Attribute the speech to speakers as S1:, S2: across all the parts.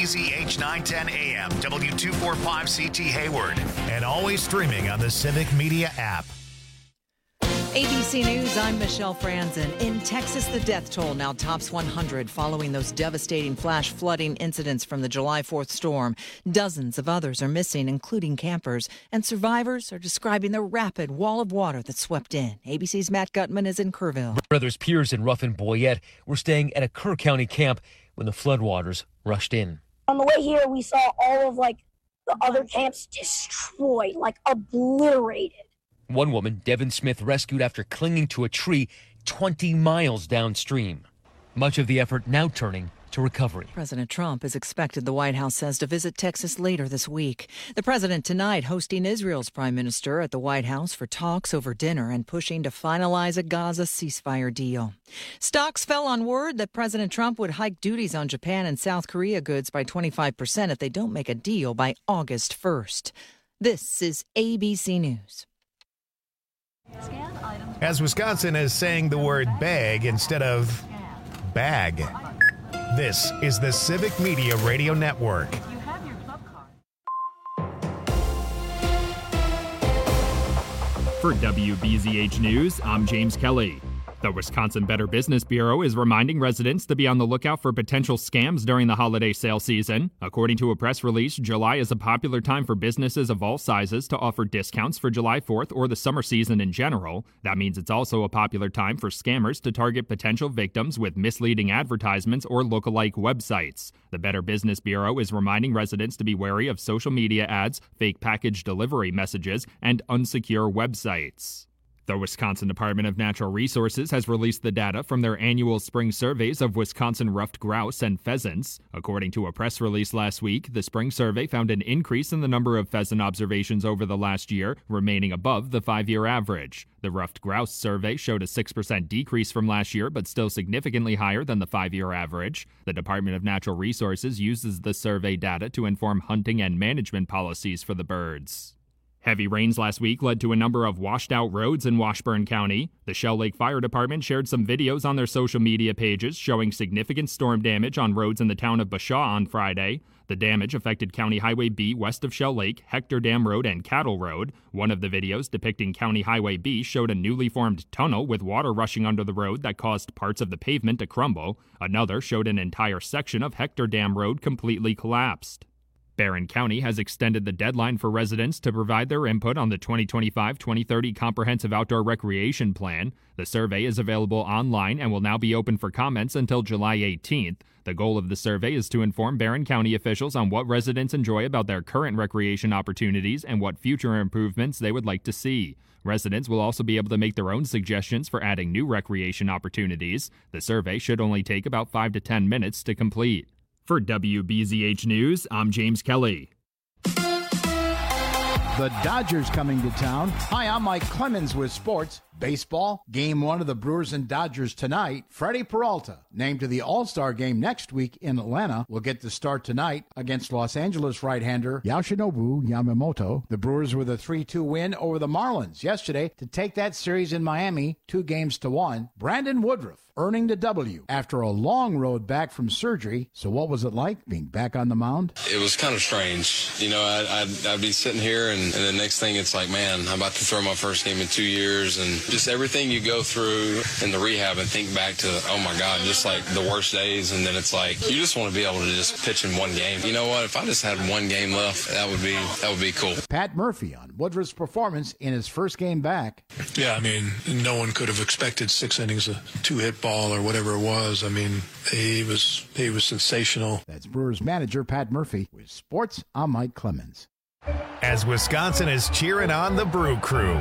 S1: WBZH 910 AM, W245CT Hayward, and always streaming on the Civic Media app.
S2: ABC News, I'm Michelle Franzen. In Texas, the death toll now tops 100 following those devastating flash flooding incidents from the July 4th storm. Dozens of others are missing, including campers, and survivors are describing the rapid wall of water that swept in. ABC's Matt Gutman is in Kerrville.
S3: Brothers Pierce and Ruffin Boyette were staying at a Kerr County camp when the floodwaters rushed in.
S4: On the way here, we saw all of the other camps destroyed, obliterated.
S3: One woman, Devin Smith, rescued after clinging to a tree 20 miles downstream. Much of the effort now turning to recovery.
S2: President Trump is expected, the White House says, to visit Texas later this week. The president tonight hosting Israel's prime minister at the White House for talks over dinner and pushing to finalize a Gaza ceasefire deal. Stocks fell on word that President Trump would hike duties on Japan and South Korea goods by 25% if they don't make a deal by August 1st. This is ABC News.
S1: As Wisconsin is saying the word bag instead of bag. This is the Civic Media Radio Network.
S5: For WBZH News, I'm James Kelly. The Wisconsin Better Business Bureau is reminding residents to be on the lookout for potential scams during the holiday sale season. According to a press release, July is a popular time for businesses of all sizes to offer discounts for July 4th or the summer season in general. That means it's also a popular time for scammers to target potential victims with misleading advertisements or lookalike websites. The Better Business Bureau is reminding residents to be wary of social media ads, fake package delivery messages, and unsecure websites. The Wisconsin Department of Natural Resources has released the data from their annual spring surveys of Wisconsin ruffed grouse and pheasants. According to a press release last week, the spring survey found an increase in the number of pheasant observations over the last year, remaining above the 5-year average. The ruffed grouse survey showed a 6% decrease from last year, but still significantly higher than the 5-year average. The Department of Natural Resources uses the survey data to inform hunting and management policies for the birds. Heavy rains last week led to a number of washed-out roads in Washburn County. The Shell Lake Fire Department shared some videos on their social media pages showing significant storm damage on roads in the town of Bashaw on Friday. The damage affected County Highway B west of Shell Lake, Hector Dam Road, and Cattle Road. One of the videos depicting County Highway B showed a newly formed tunnel with water rushing under the road that caused parts of the pavement to crumble. Another showed an entire section of Hector Dam Road completely collapsed. Barron County has extended the deadline for residents to provide their input on the 2025-2030 Comprehensive Outdoor Recreation Plan. The survey is available online and will now be open for comments until July 18th. The goal of the survey is to inform Barron County officials on what residents enjoy about their current recreation opportunities and what future improvements they would like to see. Residents will also be able to make their own suggestions for adding new recreation opportunities. The survey should only take about 5 to 10 minutes to complete. For WBZH News, I'm James Kelly.
S6: The Dodgers coming to town. Hi, I'm Mike Clemens with sports. Baseball, Game 1 of the Brewers and Dodgers tonight. Freddie Peralta, named to the All-Star game next week in Atlanta, will get the start tonight against Los Angeles right-hander Yoshinobu Yamamoto. The Brewers with a 3-2 win over the Marlins yesterday to take that series in Miami 2-1. Brandon Woodruff earning the W after a long road back from surgery. So what was it like being back on the mound?
S7: It was kind of strange. You know, I'd be sitting here and the next thing it's like, man, I'm about to throw my first game in 2 years, and just everything you go through in the rehab and think back to, oh my God, just like the worst days. And then it's like, you just want to be able to just pitch in one game. You know what? If I just had one game left, that would be cool.
S6: Pat Murphy on Woodruff's performance in his first game back.
S8: Yeah, I mean, no one could have expected 6 innings of 2-hit ball or whatever it was. I mean, he was sensational.
S6: That's Brewers manager Pat Murphy. With sports, I'm Mike Clemens.
S1: As Wisconsin is cheering on the Brew Crew.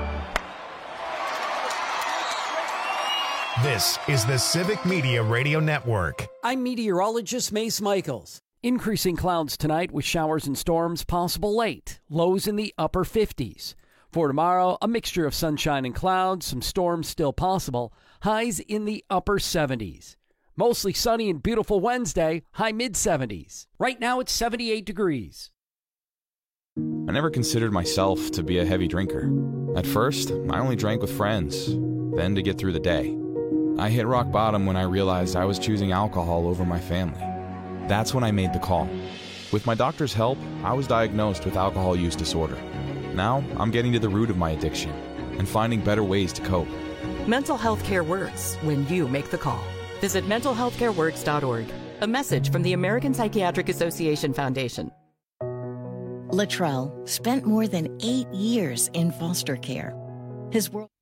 S1: This is the Civic Media Radio Network.
S9: I'm meteorologist Mace Michaels. Increasing clouds tonight with showers and storms possible late. Lows in the upper 50s. For tomorrow, a mixture of sunshine and clouds, some storms still possible. Highs in the upper 70s. Mostly sunny and beautiful Wednesday, high mid-70s. Right now it's 78 degrees.
S10: I never considered myself to be a heavy drinker. At first, I only drank with friends, then to get through the day. I hit rock bottom when I realized I was choosing alcohol over my family. That's when I made the call. With my doctor's help, I was diagnosed with alcohol use disorder. Now, I'm getting to the root of my addiction and finding better ways to cope.
S11: Mental health care works when you make the call. Visit mentalhealthcareworks.org. A message from the American Psychiatric Association Foundation.
S12: Latrell spent more than 8 years in foster care. His world.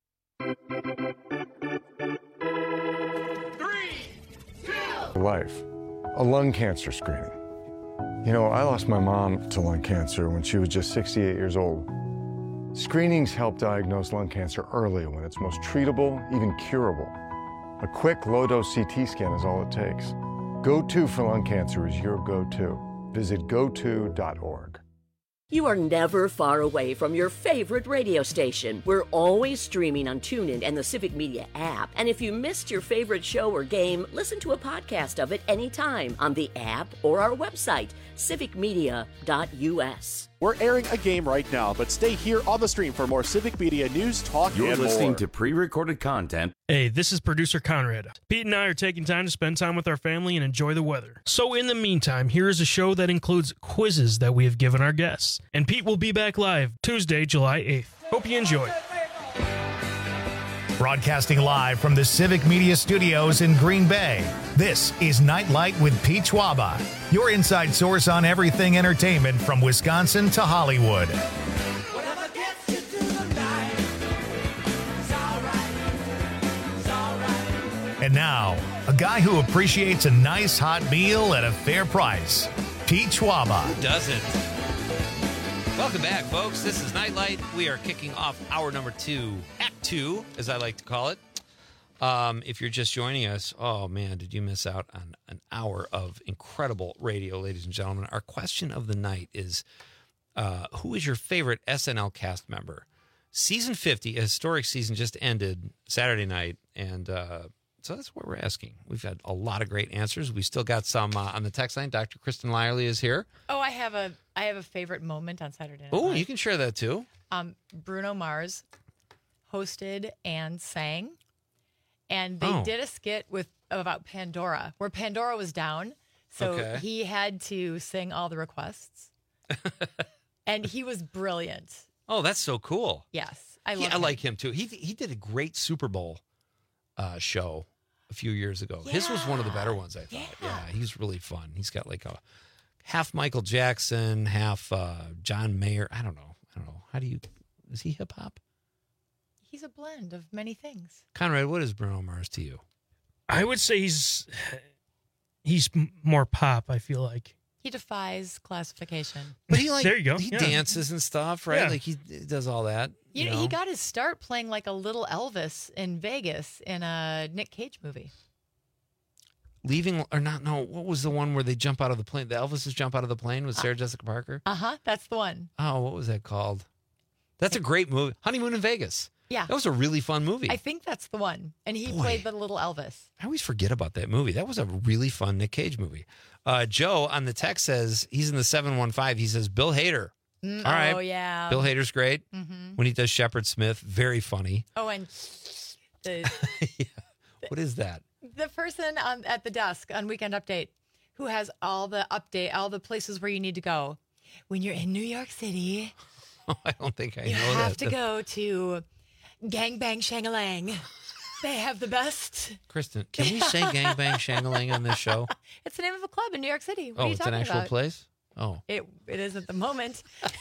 S13: Life, a lung cancer screening. You know, I lost my mom to lung cancer when she was just 68 years old. Screenings help diagnose lung cancer early when it's most treatable, even curable. A quick, low-dose CT scan is all it takes. Go-To for lung cancer is your go-to. Visit goto.org.
S14: You are never far away from your favorite radio station. We're always streaming on TuneIn and the Civic Media app. And if you missed your favorite show or game, listen to a podcast of it anytime on the app or our website, civicmedia.us.
S15: We're airing a game right now, but stay here on the stream for more Civic Media news, talk,
S16: You're
S15: and
S16: listening
S15: more.
S16: to pre-recorded content.
S17: Hey, this is producer Conrad. Pete and I are taking time to spend time with our family and enjoy the weather. So in the meantime, here is a show that includes quizzes that we have given our guests. And Pete will be back live Tuesday, July 8th. Hope you enjoy.
S1: Broadcasting live from the Civic Media Studios in Green Bay, this is Nightlight with Pete Schwaba, your inside source on everything entertainment from Wisconsin to Hollywood. And now, a guy who appreciates a nice hot meal at a fair price, Pete Schwaba.
S18: Who doesn't? Welcome back, folks. This is Nightlight. We are kicking off hour number 2, Act 2, as I like to call it. If you're just joining us, oh man, did you miss out on an hour of incredible radio, ladies and gentlemen. Our question of the night is, who is your favorite SNL cast member? Season 50, a historic season, just ended Saturday night, and so that's what we're asking. We've had a lot of great answers. We still got some on the text line. Dr. Kristen Lyerly is here.
S19: Oh, I have a favorite moment on Saturday night.
S18: Oh, you can share that too.
S19: Bruno Mars hosted and sang, and they did a skit about Pandora, where Pandora was down, so he had to sing all the requests, and he was brilliant.
S18: Oh, that's so cool.
S19: Yes, I love him.
S18: I like him too. He did a great Super Bowl show a few years ago. Yeah. His was one of the better ones, I thought. Yeah, he's really fun. He's got like a half Michael Jackson, half John Mayer. I don't know. Is he hip hop?
S19: He's a blend of many things.
S18: Conrad, what is Bruno Mars to you?
S17: I would say he's more pop, I feel like.
S19: He defies classification.
S18: But he
S17: there you go.
S18: He dances and stuff, right? Yeah. Like he does all that.
S19: You know, he got his start playing like a little Elvis in Vegas in a Nick Cage movie.
S18: Leaving or not? No, what was the one where they jump out of the plane? The Elvises jump out of the plane with Sarah Jessica Parker?
S19: That's the one.
S18: Oh, what was that called? That's a great movie. Honeymoon in Vegas.
S19: Yeah.
S18: That was a really fun movie.
S19: I think that's the one. And he played the little Elvis.
S18: I always forget about that movie. That was a really fun Nick Cage movie. Joe on the text says, he's in the 715. He says, Bill Hader. All right.
S19: Oh, yeah.
S18: Bill Hader's great.
S19: Mm-hmm.
S18: When he does Shepard Smith, very funny.
S19: Oh, and
S18: what is that?
S19: The person at the desk on Weekend Update who has all the places where you need to go. When you're in New York City,
S18: I don't think I know that.
S19: You have to go to Gang Bang Shangalang. They have the best.
S18: Kristen, can we say Gang Bang Shangalang on this show?
S19: It's the name of a club in New York City. What are you
S18: it's an
S19: talking
S18: actual
S19: about?
S18: place? Oh.
S19: It is at the moment.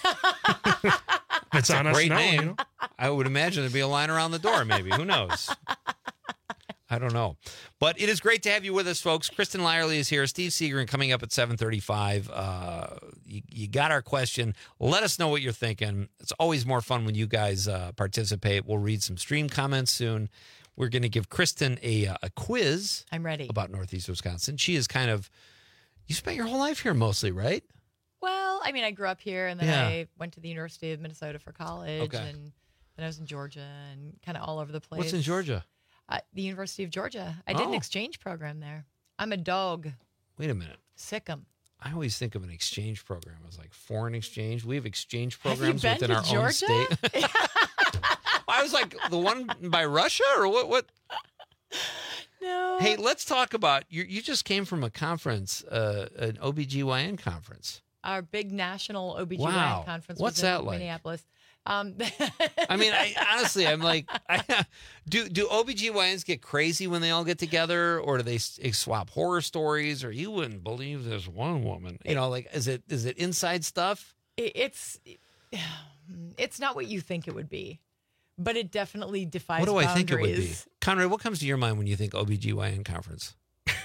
S17: It's on
S18: a great
S17: us now,
S18: name.
S17: you know?
S18: I would imagine there'd be a line around the door, maybe. Who knows? I don't know. But it is great to have you with us, folks. Kristen Lyerly is here. Steve Seagren coming up at 7:35. You got our question. Let us know what you're thinking. It's always more fun when you guys participate. We'll read some stream comments soon. We're going to give Kristen a quiz.
S19: I'm ready.
S18: About Northeast Wisconsin. She is you spent your whole life here mostly, right?
S19: Well, I mean, I grew up here, and then I went to the University of Minnesota for college, and then I was in Georgia and kind of all over the place.
S18: What's in Georgia?
S19: The University of Georgia. I did an exchange program there. I'm a dog.
S18: Wait a minute.
S19: Sick 'em.
S18: I always think of an exchange program as like foreign exchange. We have exchange programs
S19: have you been
S18: within
S19: to
S18: our
S19: Georgia?
S18: own state. I was like, the one by Russia or what?
S19: No.
S18: Hey, let's talk about you just came from a conference, an OBGYN conference.
S19: Our big national OBGYN conference
S18: What's
S19: was in
S18: that like?
S19: Minneapolis.
S18: I mean, honestly, I'm like, do OBGYNs get crazy when they all get together, or do they swap horror stories, or you wouldn't believe this one woman? You know, like, is it inside stuff?
S19: It's not what you think it would be, but it definitely defies
S18: What do
S19: boundaries.
S18: I think it would be? Conrad, what comes to your mind when you think OBGYN conference?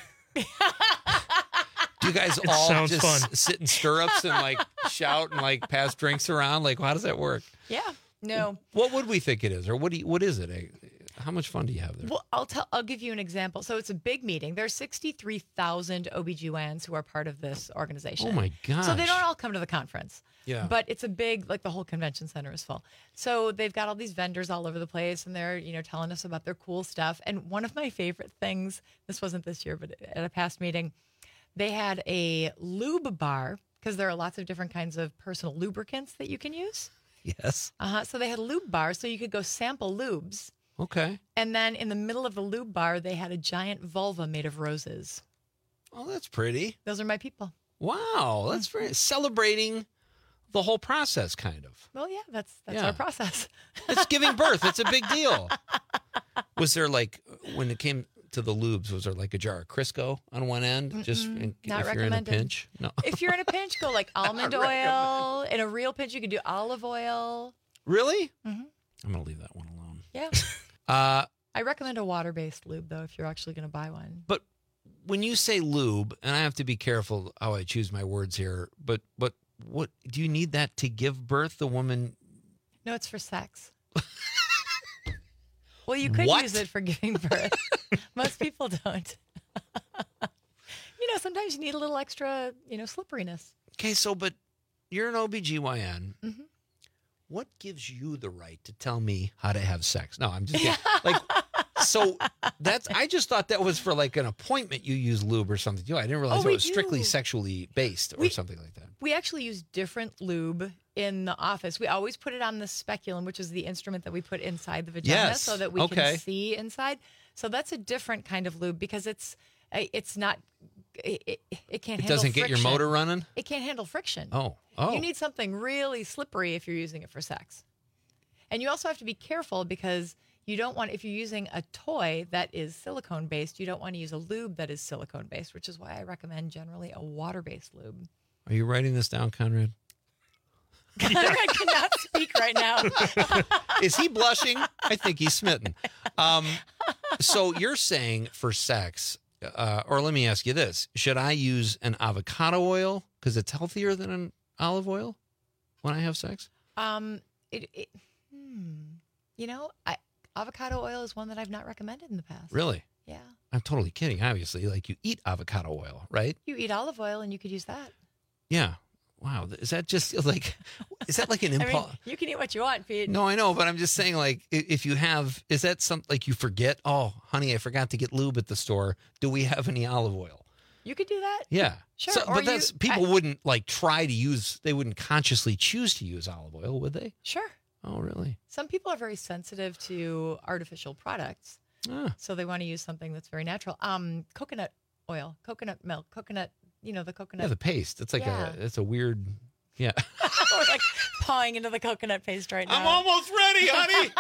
S18: Do you guys all just sit in stirrups and like shout and like pass drinks around? Like, how does that work?
S19: Yeah, no.
S18: What would we think it is, or what is it? How much fun do you have there?
S19: Well, I'll give you an example. So it's a big meeting. There's 63,000 OBGYNs who are part of this organization.
S18: Oh my gosh.
S19: So they don't all come to the conference.
S18: Yeah.
S19: But it's a big, like the whole convention center is full. So they've got all these vendors all over the place, and they're, telling us about their cool stuff. And one of my favorite things, this wasn't this year, but at a past meeting, they had a lube bar, because there are lots of different kinds of personal lubricants that you can use.
S18: Yes.
S19: So they had a lube bar, so you could go sample lubes.
S18: Okay.
S19: And then in the middle of the lube bar, they had a giant vulva made of roses.
S18: Oh, that's pretty.
S19: Those are my people.
S18: Wow, that's very celebrating the whole process, kind of.
S19: Well, yeah, that's our process.
S18: It's giving birth. It's a big deal. Was there like, when it came to the lubes, was there like a jar of Crisco on one end? Just
S19: not
S18: if you're in a pinch? No.
S19: If you're in a pinch, go like almond oil. In a real pinch, you could do olive oil.
S18: Really?
S19: Mm-hmm.
S18: I'm going to leave that one alone.
S19: Yeah. I recommend a water-based lube, though, if you're actually going to buy one.
S18: But when you say lube, and I have to be careful how I choose my words here, but what do you need that to give birth? The woman?
S19: No, it's for sex. Well, you could use it for giving birth. Most people don't. Sometimes you need a little extra, slipperiness.
S18: Okay, but you're an OBGYN.
S19: Mm-hmm.
S18: What gives you the right to tell me how to have sex? No, I'm just kidding. I just thought that was for like an appointment you use lube or something. I didn't realize it was strictly sexually based or something like that.
S19: We actually use different lube in the office. We always put it on the speculum, which is the instrument that we put inside the vagina so that we can see inside. So that's a different kind of lube because it's not. It can't.
S18: It doesn't get
S19: friction.
S18: your motor running.
S19: It can't handle friction.
S18: Oh.
S19: You need something really slippery if you're using it for sex, and you also have to be careful because you don't want, if you're using a toy that is silicone based, you don't want to use a lube that is silicone based, which is why I recommend generally a water based lube.
S18: Are you writing this down, Conrad?
S19: Conrad cannot speak right now.
S18: Is he blushing? I think he's smitten. So you're saying for sex. Or let me ask you this. Should I use an avocado oil because it's healthier than an olive oil when I have sex?
S19: Avocado oil is one that I've not recommended in the past.
S18: Really?
S19: Yeah.
S18: I'm totally kidding. Obviously, like you eat avocado oil, right?
S19: You eat olive oil and you could use that.
S18: Yeah. Wow. Is that just like, is that like an impulse?
S19: I mean, you can eat what you want, Pete.
S18: No, I know, but I'm just saying, like, if you have, is that something like you forget? Oh, honey, I forgot to get lube at the store. Do we have any olive oil?
S19: You could do that.
S18: Yeah.
S19: Sure.
S18: So, but people wouldn't like try to use, they wouldn't consciously choose to use olive oil, would they?
S19: Sure.
S18: Oh, really?
S19: Some people are very sensitive to artificial products. So they want to use something that's very natural. Coconut oil, coconut milk, coconut, the coconut.
S18: Yeah, the paste. It's like it's a weird, yeah.
S19: We're like pawing into the coconut paste right now.
S18: I'm almost ready, honey.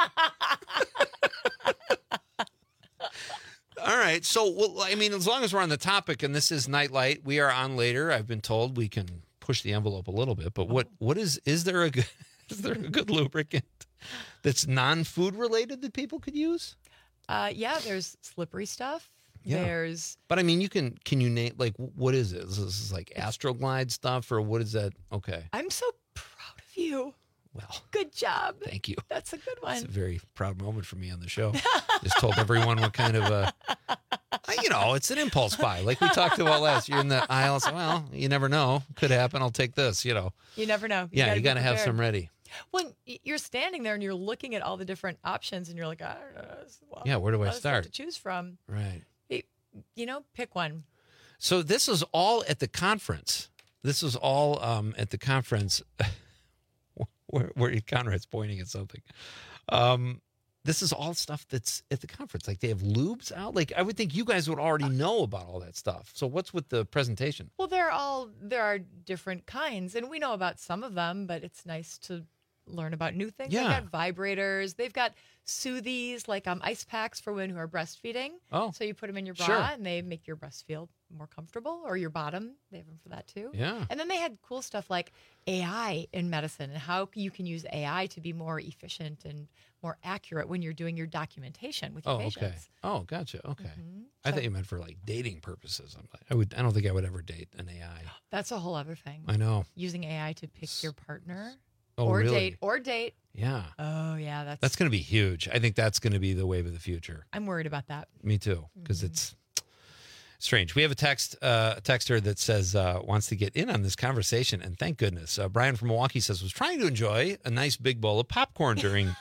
S18: All right. So, I mean, as long as we're on the topic, and this is Nightlight, we are on later. I've been told we can push the envelope a little bit, but what is there a good, is there a good lubricant that's non-food related that people could use?
S19: Yeah, there's slippery stuff.
S18: Yeah.
S19: There's,
S18: but I mean, can you name, like, what is it? Is this like Astroglide stuff, or what is that? Okay.
S19: I'm so proud of you.
S18: Well,
S19: good job.
S18: Thank you.
S19: That's a good one.
S18: It's a very proud moment for me on the show. Just told everyone what kind of it's an impulse buy. Like we talked about last year in the aisle. So, well, you never know. Could happen. I'll take this,
S19: You never know.
S18: You got to have some ready.
S19: When you're standing there and you're looking at all the different options and you're like, I don't know.
S18: Well, where do I start?
S19: To choose from.
S18: Right.
S19: Pick one.
S18: So this is all at the conference. This is all at the conference where Conrad's pointing at something. this is all stuff that's at the conference. Like, they have lubes out. Like, I would think you guys would already know about all that stuff. So what's with the presentation?
S19: Well, there are different kinds, and we know about some of them, but it's nice to learn about new things.
S18: Yeah.
S19: They've got vibrators. They've got soothies, like ice packs for women who are breastfeeding.
S18: Oh,
S19: so you put them in your bra,
S18: sure.
S19: and they make your breast feel more comfortable, or your bottom. They have them for that too.
S18: Yeah.
S19: And then they had cool stuff like AI in medicine and how you can use AI to be more efficient and more accurate when you're doing your documentation with your patients.
S18: Okay. Oh, gotcha. Okay.
S19: Mm-hmm.
S18: I thought you meant for like dating purposes. I don't think I would ever date an AI.
S19: That's a whole other thing.
S18: I know.
S19: Using AI to pick your partner.
S18: Oh,
S19: or
S18: really?
S19: date.
S18: Yeah.
S19: Oh, yeah.
S18: That's going to be huge. I think that's going to be the wave of the future.
S19: I'm worried about that.
S18: Me too, because it's strange. We have a texter that says wants to get in on this conversation, and thank goodness. Brian from Milwaukee says, was trying to enjoy a nice big bowl of popcorn during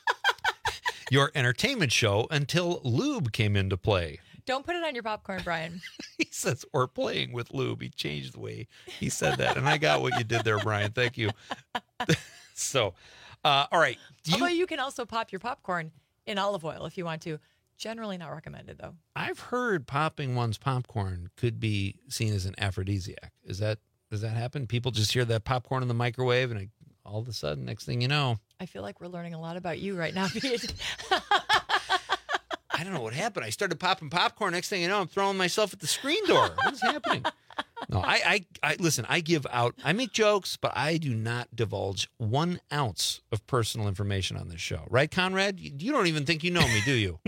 S18: your entertainment show until lube came into play.
S19: Don't put it on your popcorn, Brian.
S18: He says, or playing with lube. He changed the way he said that, and I got what you did there, Brian. Thank you. So, all right.
S19: Although you can also pop your popcorn in olive oil if you want to. Generally not recommended, though.
S18: I've heard popping one's popcorn could be seen as an aphrodisiac. Does that happen? People just hear that popcorn in the microwave, and all of a sudden, next thing you know.
S19: I feel like we're learning a lot about you right now, Pete.
S18: I don't know what happened. I started popping popcorn. Next thing you know, I'm throwing myself at the screen door. What is happening? No, I listen, I give out, I make jokes, but I do not divulge 1 ounce of personal information on this show. Right, Conrad? You don't even think you know me, do you?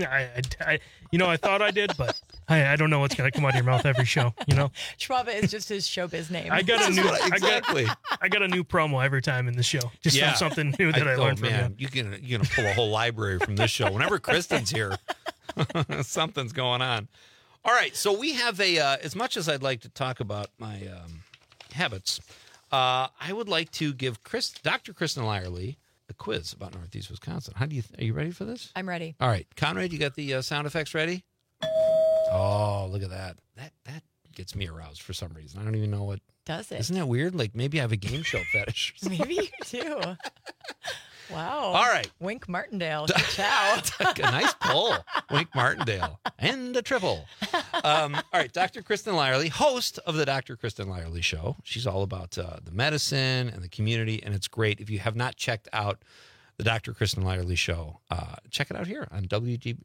S17: I thought I did, but I don't know what's going to come out of your mouth every show,
S19: Schwaba is just his showbiz name.
S17: I got a new
S18: exactly.
S17: I got a new promo every time in the show, just from something new that I learned from you.
S18: You're gonna pull a whole library from this show. Whenever Kristen's here, something's going on. All right, so we have as much as I'd like to talk about my habits, I would like to give Dr. Kristen Lyerly a quiz about Northeast Wisconsin. Are you ready for this?
S19: I'm ready.
S18: All right, Conrad, you got the sound effects ready? Oh, look at that. That gets me aroused for some reason. I don't even know what.
S19: Does it?
S18: Isn't that weird? Like maybe I have a game show fetish.
S19: Maybe you do. Wow.
S18: All right.
S19: Wink Martindale. Ciao.
S18: A nice pull. Wink Martindale. And a triple. All right. Dr. Kristen Lyerly, host of the Dr. Kristen Lyerly Show. She's all about the medicine and the community, and it's great. If you have not checked out the Dr. Kristen Lyerly Show, check it out here on WGBW,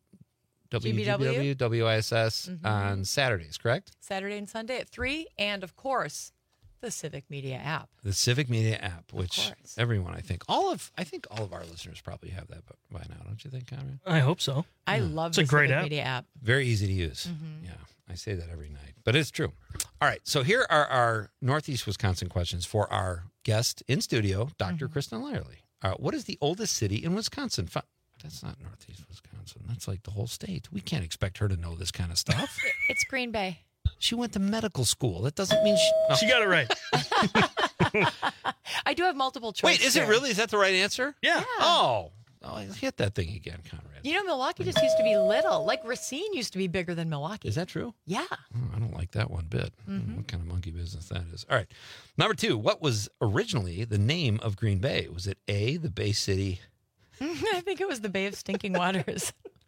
S18: WISS on Saturdays, correct?
S19: Saturday and Sunday at 3, and of course, the Civic Media app.
S18: The Civic Media app, which everyone, I think all of our listeners probably have that by now, don't you think, Conrad?
S17: I hope so.
S19: I love
S17: it's
S19: the
S17: a great
S19: Civic
S17: app.
S19: Media app.
S18: Very easy to use. Yeah, I say that every night, but it's true. All right, so here are our Northeast Wisconsin questions for our guest in studio, Dr. Kristen Lyerly. What is the oldest city in Wisconsin? That's not Northeast Wisconsin. That's like the whole state. We can't expect her to know this kind of stuff.
S19: It's Green Bay.
S18: She went to medical school. That doesn't mean
S17: she got it right.
S19: I do have multiple choice.
S18: Wait, is it really? Is that the right answer?
S17: Yeah.
S18: Oh, hit that thing again, Conrad.
S19: You know, Milwaukee just used to be little. Like Racine used to be bigger than Milwaukee.
S18: Is that true?
S19: Yeah.
S18: I don't like that one bit. What kind of monkey business that is. All right. Number 2, what was originally the name of Green Bay? Was it A, the Bay City?
S19: I think it was the Bay of Stinking Waters.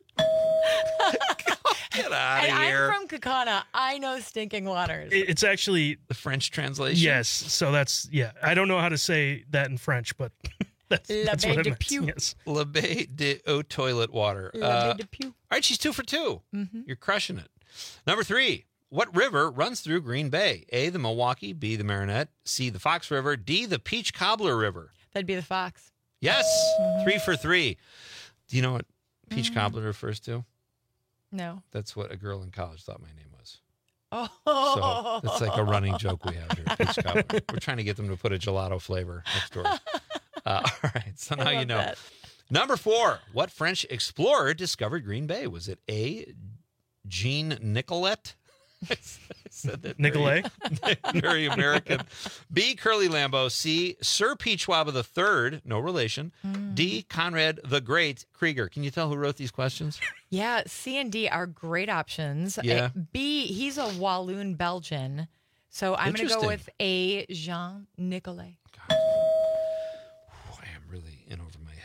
S18: Get out of here.
S19: I'm from Kaukauna. I know Stinking Waters.
S17: It's actually
S18: the French translation.
S17: Yes. So that's, I don't know how to say that in French, but that's
S19: Baie
S17: what
S19: de
S17: it
S19: Pew.
S17: means. Yes.
S18: La Baie de Eau Toilet Water.
S19: La Baie de Pew.
S18: All right, she's 2 for 2. You're crushing it. Number 3, what river runs through Green Bay? A, the Milwaukee, B, the Marinette, C, the Fox River, D, the Peach Cobbler River.
S19: That'd be the Fox.
S18: Yes, 3 for 3. Do you know what Peach Cobbler refers to?
S19: No.
S18: That's what a girl in college thought my name was.
S19: Oh.
S18: So it's like a running joke we have here. Peach Cobbler. We're trying to get them to put a gelato flavor next door. All right, so now you know.
S19: That.
S18: Number 4, what French explorer discovered Green Bay? Was it A, Jean Nicolet? I said that
S17: Nicolet?
S18: Very American. B, Curly Lambeau. C, Sir Peachwaba III, no relation. D, Conrad the Great Krieger. Can you tell who wrote these questions?
S19: Yeah, C and D are great options.
S18: Yeah.
S19: B, he's a Walloon Belgian. So I'm going to go with A, Jean Nicolet.
S18: I am really in over my head when it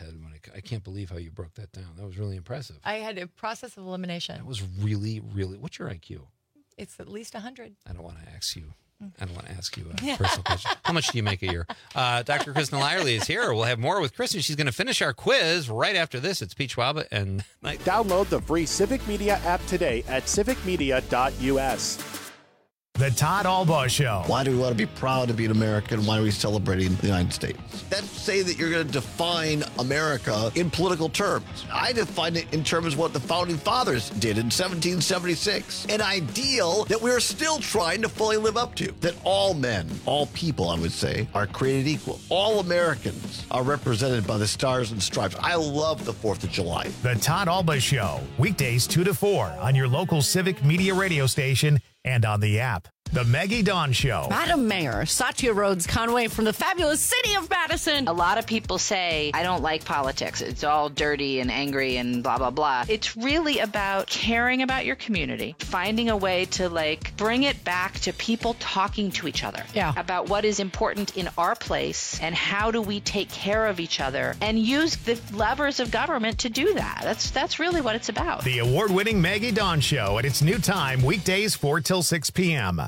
S18: I can't believe how you broke that down. That was really impressive.
S19: I had a process of elimination.
S18: That was really, really. What's your IQ?
S19: It's at least 100.
S18: I don't want to ask you a personal question. How much do you make a year? Dr. Kristen Lyerly is here. We'll have more with Kristen. She's going to finish our quiz right after this. It's Pete Schwab and
S15: Download the free Civic Media app today at civicmedia.us.
S1: The Todd Albaugh Show.
S16: Why do we want to be proud to be an American? Why are we celebrating the United States? That's say that you're going to define America in political terms. I define it in terms of what the Founding Fathers did in 1776. An ideal that we're still trying to fully live up to. That all men, all people, I would say, are created equal. All Americans are represented by the stars and stripes. I love the 4th of July.
S1: The Todd Albaugh Show. Weekdays 2 to 4 on your local Civic Media radio station and on the app. The Maggie Dawn Show.
S20: Madam Mayor, Satya Rhodes Conway from the fabulous city of Madison.
S21: A lot of people say, I don't like politics. It's all dirty and angry and blah, blah, blah. It's really about caring about your community, finding a way to bring it back to people talking to each other about what is important in our place and how do we take care of each other and use the levers of government to do that. That's really what it's about.
S1: The award-winning Maggie Dawn Show at its new time, weekdays 4 till 6 p.m.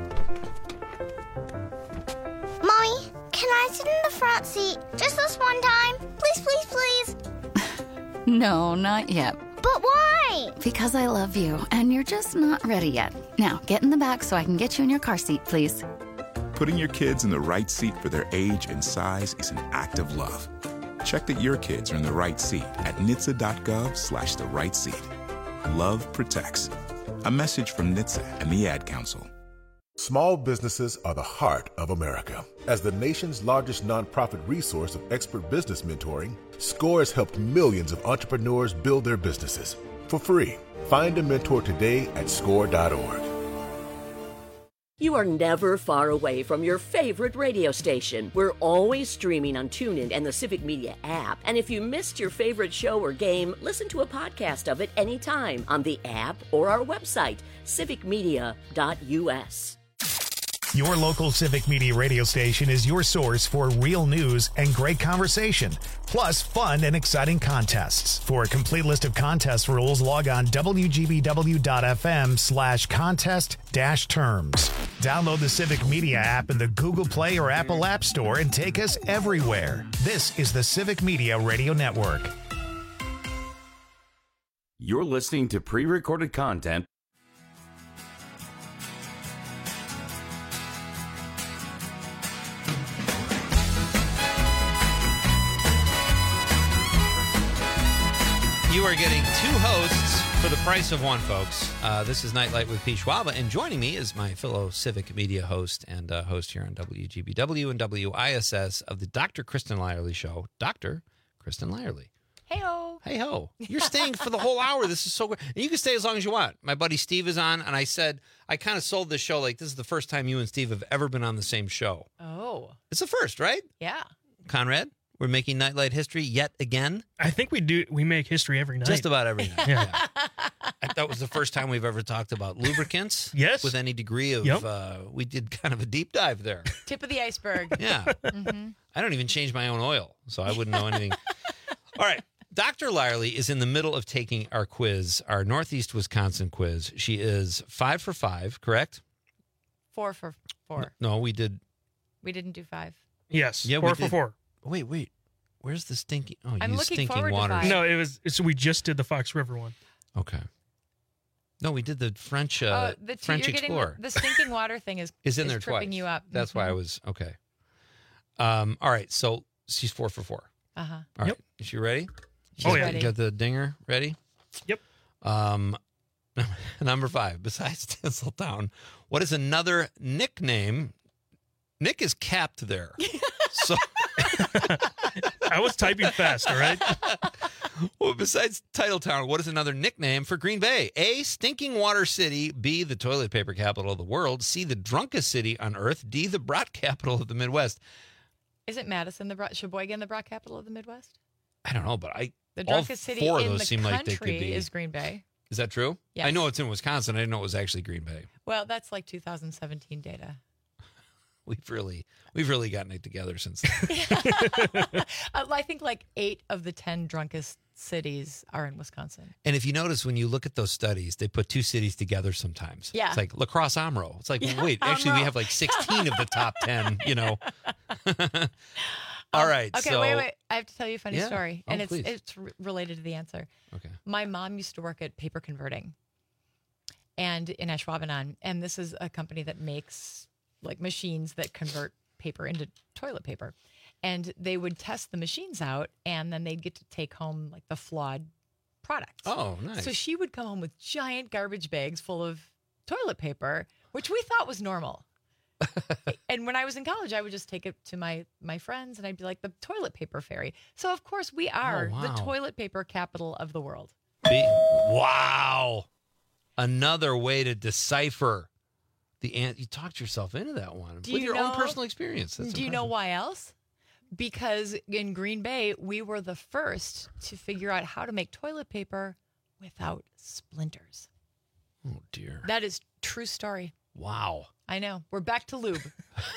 S22: Mommy, can I sit in the front seat just this one time? Please, please, please.
S23: No, not yet.
S22: But why?
S23: Because I love you, and you're just not ready yet. Now, get in the back so I can get you in your car seat, please.
S24: Putting your kids in the right seat for their age and size is an act of love. Check that your kids are in the right seat at NHTSA.gov/the right seat. Love protects. A message from NHTSA and the Ad Council.
S25: Small businesses are the heart of America. As the nation's largest nonprofit resource of expert business mentoring, SCORE has helped millions of entrepreneurs build their businesses for free. Find a mentor today at score.org.
S14: You are never far away from your favorite radio station. We're always streaming on TuneIn and the Civic Media app. And if you missed your favorite show or game, listen to a podcast of it anytime on the app or our website, civicmedia.us.
S1: Your local Civic Media radio station is your source for real news and great conversation, plus fun and exciting contests. For a complete list of contest rules, log on wgbw.fm/contest-terms. Download the Civic Media app in the Google Play or Apple App Store and take us everywhere. This is the Civic Media Radio Network.
S26: You're listening to pre-recorded content.
S18: You are getting two hosts for the price of one, folks. This is Nightlight with Pete Schwab, and joining me is my fellow Civic Media host and host here on WGBW and WISS of the Dr. Kristen Lyerly Show, Dr. Kristen Lyerly.
S19: Hey-ho.
S18: Hey-ho. You're staying for the whole hour. This is so good. And you can stay as long as you want. My buddy Steve is on, and I said, I kind of sold this show like this is the first time you and Steve have ever been on the same show.
S19: Oh.
S18: It's the first, right?
S19: Yeah.
S18: Conrad? We're making Nightlight history yet again.
S17: I think we do. We make history every night.
S18: Just about every night.
S17: Yeah.
S18: That was the first time we've ever talked about lubricants.
S17: Yes.
S18: With any degree of, we did kind of a deep dive there.
S19: Tip of the iceberg.
S18: Yeah. Mm-hmm. I don't even change my own oil, so I wouldn't know anything. All right. Dr. Lyerly is in the middle of taking our quiz, our Northeast Wisconsin quiz. She is 5 for 5, correct?
S19: 4 for 4.
S18: No, we did.
S19: We didn't do 5.
S17: Yes.
S18: Yeah,
S17: 4 for 4.
S18: Wait. Where's the stinking? Oh,
S19: I'm
S18: you
S19: looking
S18: stinking
S19: forward to
S18: water.
S19: 5.
S17: No, we just did the Fox River one.
S18: Okay. No, we did the French French
S19: you're
S18: Explorer.
S19: The stinking water thing is
S18: in there
S19: tripping
S18: twice.
S19: you up.
S18: That's why I was okay. All right, so she's 4 for 4.
S19: Uh-huh.
S18: All right. Is she ready?
S17: Oh, yeah.
S18: You got the dinger ready?
S17: Yep.
S18: Number 5, besides Tinseltown, what is another nickname? Nick is capped there. So
S17: I was typing fast, all right?
S18: Well, besides Titletown, what is another nickname for Green Bay? A, Stinking Water City. B, the toilet paper capital of the world. C, the drunkest city on earth. D, the brat capital of the Midwest.
S19: Isn't Madison Sheboygan the brat capital of the Midwest?
S18: I don't know, but
S19: the drunkest city
S18: four of
S19: in
S18: those
S19: the
S18: seem
S19: country
S18: like they could be.
S19: is Green Bay.
S18: Is that true?
S19: Yes.
S18: I know it's in Wisconsin. I didn't know it was actually Green Bay.
S19: Well, that's like 2017 data.
S18: We've really gotten it together since then.
S19: I think like 8 of the 10 drunkest cities are in Wisconsin.
S18: And if you notice, when you look at those studies, they put 2 cities together sometimes.
S19: Yeah.
S18: It's like La Crosse, Amro. It's like, wait, actually, we have like 16 of the top 10, All right.
S19: Okay,
S18: so,
S19: wait. I have to tell you a funny story.
S18: Oh,
S19: And
S18: please.
S19: it's related to the answer.
S18: Okay.
S19: My mom used to work at Paper Converting and in Ashwaubenon. And this is a company that makes like machines that convert paper into toilet paper. And they would test the machines out, and then they'd get to take home like the flawed products.
S18: Oh, nice.
S19: So she would come home with giant garbage bags full of toilet paper, which we thought was normal. And when I was in college, I would just take it to my friends, and I'd be like, the toilet paper fairy. So, of course, we are the toilet paper capital of the world.
S18: Wow. Another way to decipher you talked yourself into that one with your own personal experience. That's
S19: do you know why else? Because in Green Bay, we were the first to figure out how to make toilet paper without splinters.
S18: Oh, dear.
S19: That is true story.
S18: Wow.
S19: I know. We're back to lube.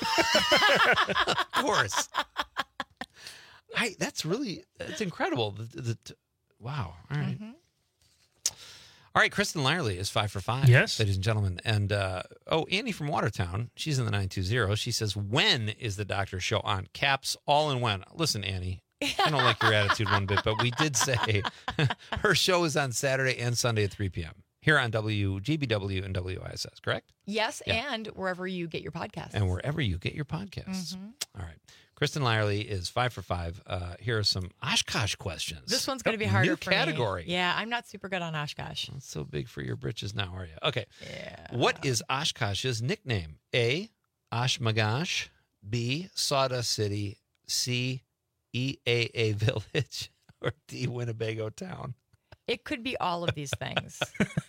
S18: Of course. That's incredible. Wow. All right.
S19: Mm-hmm.
S18: All right, Kristen Lyerly is 5 for 5.
S17: Yes.
S18: Ladies and gentlemen. And, Annie from Watertown, she's in the 920. She says, when is the doctor show on? Caps all in when. Listen, Annie, I don't like your attitude one bit, but we did say her show is on Saturday and Sunday at 3 p.m. here on WGBW and WISS, correct?
S19: Yes, and wherever you get your podcasts.
S18: And wherever you get your podcasts.
S19: Mm-hmm.
S18: All right. Kristen Lyerly is 5 for 5. Here are some Oshkosh questions.
S19: This one's going to be harder
S18: New
S19: for
S18: category.
S19: me. Yeah, I'm not super good on Oshkosh.
S18: Not so big for your britches now, are you? Okay.
S19: Yeah.
S18: What is Oshkosh's nickname? A, Oshmagosh. B, Sawdust City. C, EAA Village. Or D, Winnebago Town.
S19: It could be all of these things.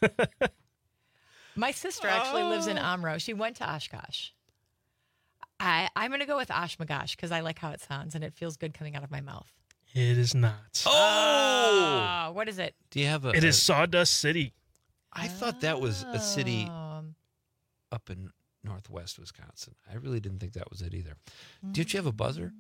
S19: My sister actually lives in Amro. She went to Oshkosh. I'm going to go with Oshmagosh because I like how it sounds and it feels good coming out of my mouth.
S17: It is not.
S18: Oh!
S19: What is it?
S18: Do you have
S17: It is Sawdust City.
S18: I thought that was a city up in northwest Wisconsin. I really didn't think that was it either. Did you have a buzzer?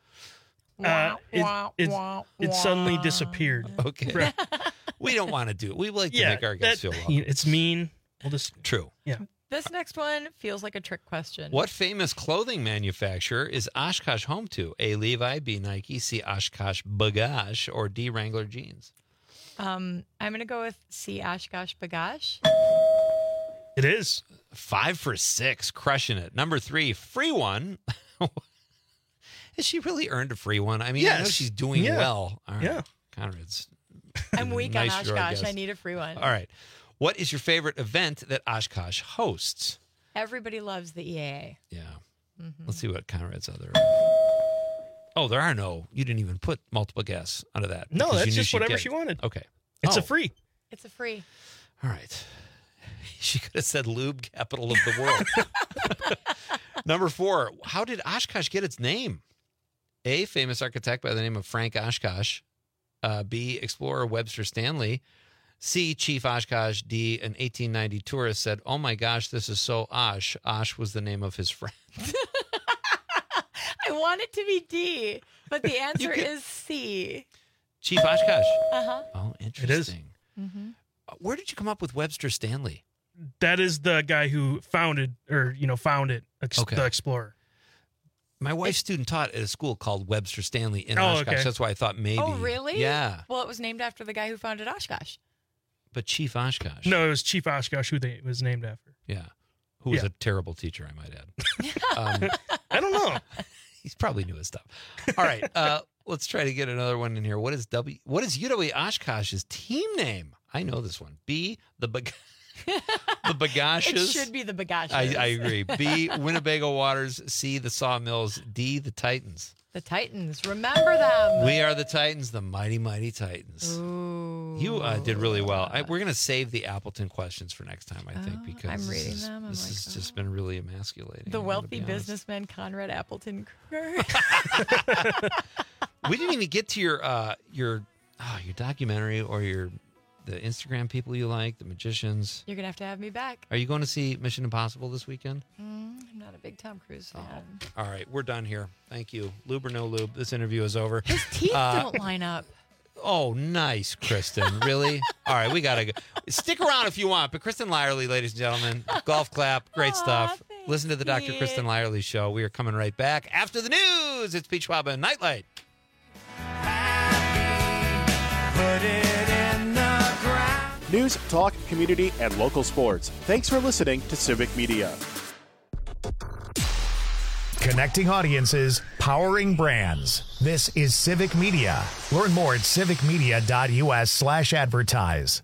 S17: It suddenly disappeared.
S18: Okay. We don't want to do it. We like to make our guests feel welcome.
S17: It's mean. We'll just
S18: True.
S17: Yeah.
S19: This next one feels like a trick question.
S18: What famous clothing manufacturer is Oshkosh home to? A, Levi, B, Nike, C, Oshkosh Bagash, or D, Wrangler Jeans?
S19: I'm going to go with C, Oshkosh Bagash.
S17: It is.
S18: 5 for 6, crushing it. Number 3, free one. Has she really earned a free one? I mean, I know she's doing well. All right.
S17: Yeah.
S18: Conrad's
S19: I'm weak
S18: nice
S19: on
S18: your
S19: Oshkosh.
S18: guess.
S19: I need a free one.
S18: All right. What is your favorite event that Oshkosh hosts?
S19: Everybody loves the EAA.
S18: Yeah.
S19: Mm-hmm.
S18: Let's see what Conrad's other. Oh, there are no. You didn't even put multiple guess under that.
S17: No,
S18: because you
S17: that's
S18: knew
S17: just
S18: she'd
S17: whatever
S18: get
S17: she
S18: it.
S17: wanted.
S18: Okay.
S17: It's a free.
S19: It's a free.
S18: All right. She could have said lube capital of the world. Number 4. How did Oshkosh get its name? A, famous architect by the name of Frank Oshkosh. B, explorer Webster Stanley. C, Chief Oshkosh. D, an 1890 tourist said, "Oh my gosh, this is so Osh." Osh was the name of his friend.
S19: I want it to be D, but the answer is C.
S18: Chief Oshkosh.
S19: Uh-huh.
S18: Oh, interesting.
S17: It is.
S19: Mm-hmm.
S18: Where did you come up with Webster Stanley?
S17: That is the guy who founded the Explorer.
S18: My wife's student taught at a school called Webster Stanley in
S17: Oh,
S18: Oshkosh.
S17: okay.
S18: That's why I thought maybe.
S19: Oh, really?
S18: Yeah.
S19: Well, it was named after the guy who founded Oshkosh.
S18: But Chief Oshkosh.
S17: No, it was Chief Oshkosh who it was named after.
S18: Yeah. Who was a terrible teacher, I might add.
S17: I don't know.
S18: He's probably knew his stuff. All right. Let's try to get another one in here. What is UW Oshkosh's team name? I know this one. B, the Bagashes.
S19: It should be the Bagashes.
S18: I agree. B, Winnebago Waters. C, the Sawmills. D, the Titans.
S19: The Titans. Remember them.
S18: We are the Titans, the mighty, mighty Titans.
S19: Ooh.
S18: You did really well. We're going to save the Appleton questions for next time, I think, because
S19: I'm reading them.
S18: This has just been really emasculating.
S19: The wealthy businessman Conrad Appleton.
S18: We didn't even get to your documentary or your the Instagram people you like, the magicians.
S19: You're going to have me back.
S18: Are you going to see Mission Impossible this weekend?
S19: I'm not a big Tom Cruise fan.
S18: All right, we're done here. Thank you. Lube or no lube, this interview is over.
S19: His teeth don't line up.
S18: Oh, nice, Kristen. Really? All right, we got to go. Stick around if you want. But Kristen Lyerly, ladies and gentlemen, golf clap. Great stuff. Listen to the Dr. Kristen Lyerly show. We are coming right back after the news. It's Pete Schwab and Nightlight.
S15: News, talk, community, and local sports. Thanks for listening to Civic Media.
S1: Connecting audiences, powering brands. This is Civic Media. Learn more at civicmedia.us/advertise.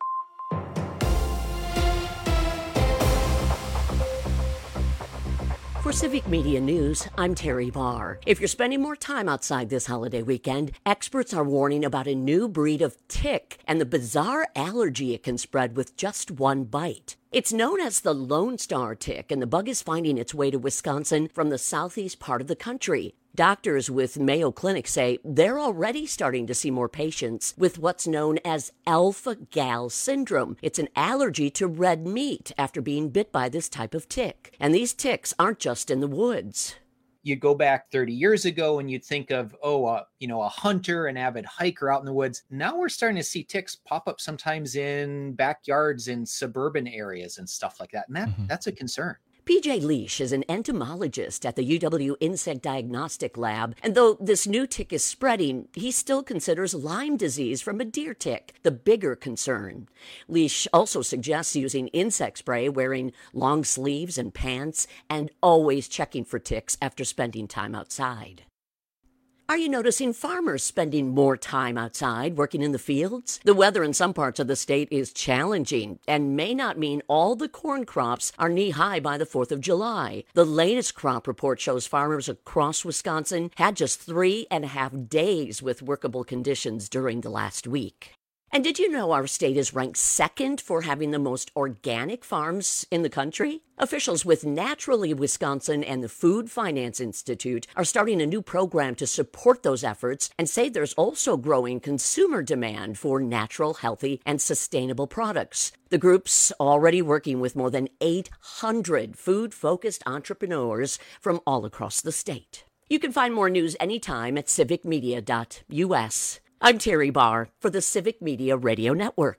S14: For Civic Media News, I'm Terry Barr. If you're spending more time outside this holiday weekend, experts are warning about a new breed of tick and the bizarre allergy it can spread with just one bite. It's known as the Lone Star tick, and the bug is finding its way to Wisconsin from the southeast part of the country. Doctors with Mayo Clinic say they're already starting to see more patients with what's known as alpha-gal syndrome. It's an allergy to red meat after being bit by this type of tick. And these ticks aren't just in the woods.
S2: You go back 30 years ago and you'd think of, a hunter, an avid hiker out in the woods. Now we're starting to see ticks pop up sometimes in backyards in suburban areas and stuff like that. And that's a concern.
S14: PJ Leash is an entomologist at the UW Insect Diagnostic Lab, and though this new tick is spreading, he still considers Lyme disease from a deer tick the bigger concern. Leash also suggests using insect spray, wearing long sleeves and pants, and always checking for ticks after spending time outside. Are you noticing farmers spending more time outside working in the fields? The weather in some parts of the state is challenging and may not mean all the corn crops are knee-high by the 4th of July. The latest crop report shows farmers across Wisconsin had just 3.5 days with workable conditions during the last week. And did you know our state is ranked second for having the most organic farms in the country? Officials with Naturally Wisconsin and the Food Finance Institute are starting a new program to support those efforts and say there's also growing consumer demand for natural, healthy, and sustainable products. The group's already working with more than 800 food-focused entrepreneurs from all across the state. You can find more news anytime at civicmedia.us. I'm Terry Barr for the Civic Media Radio Network.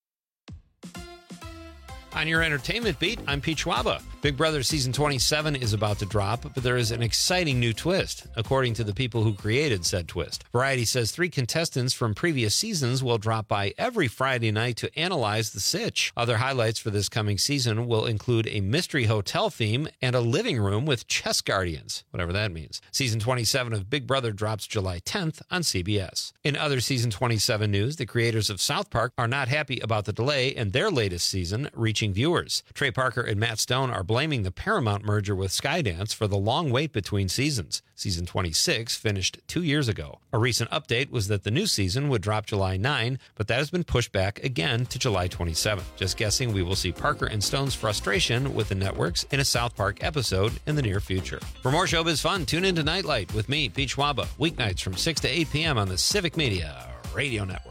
S18: On your entertainment beat, I'm Pete Schwaba. Big Brother Season 27 is about to drop, but there is an exciting new twist, according to the people who created said twist. Variety says 3 contestants from previous seasons will drop by every Friday night to analyze the sitch. Other highlights for this coming season will include a mystery hotel theme and a living room with chess guardians, whatever that means. Season 27 of Big Brother drops July 10th on CBS. In other Season 27 news, the creators of South Park are not happy about the delay in their latest season reaching viewers. Trey Parker and Matt Stone are blaming the Paramount merger with Skydance for the long wait between seasons. Season 26 finished 2 years ago. A recent update was that the new season would drop July 9, but that has been pushed back again to July 27. Just guessing we will see Parker and Stone's frustration with the networks in a South Park episode in the near future. For more showbiz fun, tune in to Nightlight with me, Pete Schwaba, weeknights from 6 to 8 p.m. on the Civic Media Radio Network.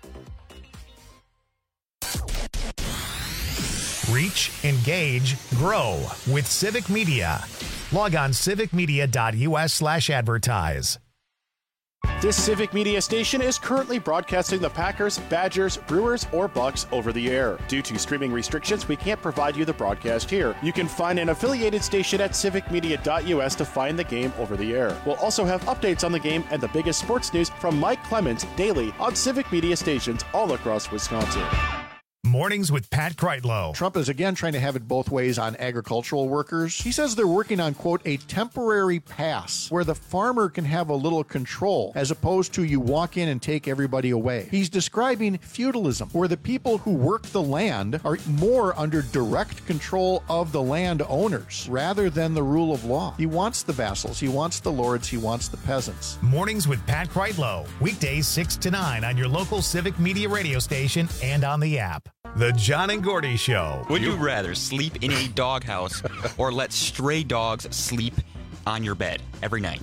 S1: Reach, engage, grow with Civic Media. Log on civicmedia.us/advertise.
S15: This Civic Media station is currently broadcasting the Packers, Badgers, Brewers, or Bucks over the air. Due to streaming restrictions, we can't provide you the broadcast here. You can find an affiliated station at civicmedia.us to find the game over the air. We'll also have updates on the game and the biggest sports news from Mike Clemens daily on Civic Media stations all across Wisconsin.
S1: Mornings with Pat Kreitlow.
S6: Trump is again trying to have it both ways on agricultural workers. He says they're working on, quote, a temporary pass where the farmer can have a little control as opposed to you walk in and take everybody away. He's describing feudalism, where the people who work the land are more under direct control of the land owners rather than the rule of law. He wants the vassals, he wants the lords, he wants the peasants.
S1: Mornings with Pat Kreitlow. Weekdays 6 to 9 on your local Civic Media radio station and on the app. The John and Gordy Show.
S3: Would you rather sleep in a doghouse or let stray dogs sleep on your bed every night?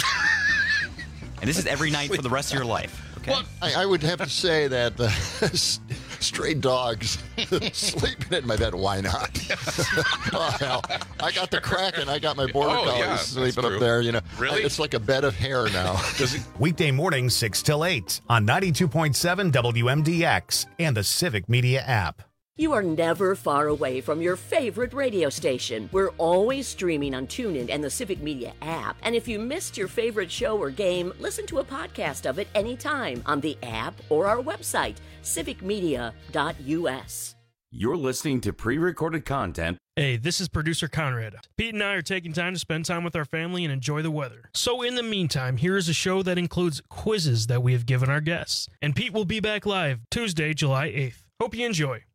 S3: And this is every night for the rest of your life. Okay?
S16: Well, I would have to say that
S4: stray dogs sleeping in my bed. Why not? Oh, hell. I got the Kraken. I got my border collies sleeping up there. You know,
S5: Really?
S4: It's like a bed of hair now.
S1: Weekday mornings 6 till 8 on 92.7 WMDX and the Civic Media app.
S14: You are never far away from your favorite radio station. We're always streaming on TuneIn and the Civic Media app. And if you missed your favorite show or game, listen to a podcast of it anytime on the app or our website, civicmedia.us.
S26: You're listening to pre-recorded content.
S17: Hey, this is producer Conrad. Pete and I are taking time to spend time with our family and enjoy the weather. So in the meantime, here is a show that includes quizzes that we have given our guests. And Pete will be back live Tuesday, July 8th. Hope you enjoy.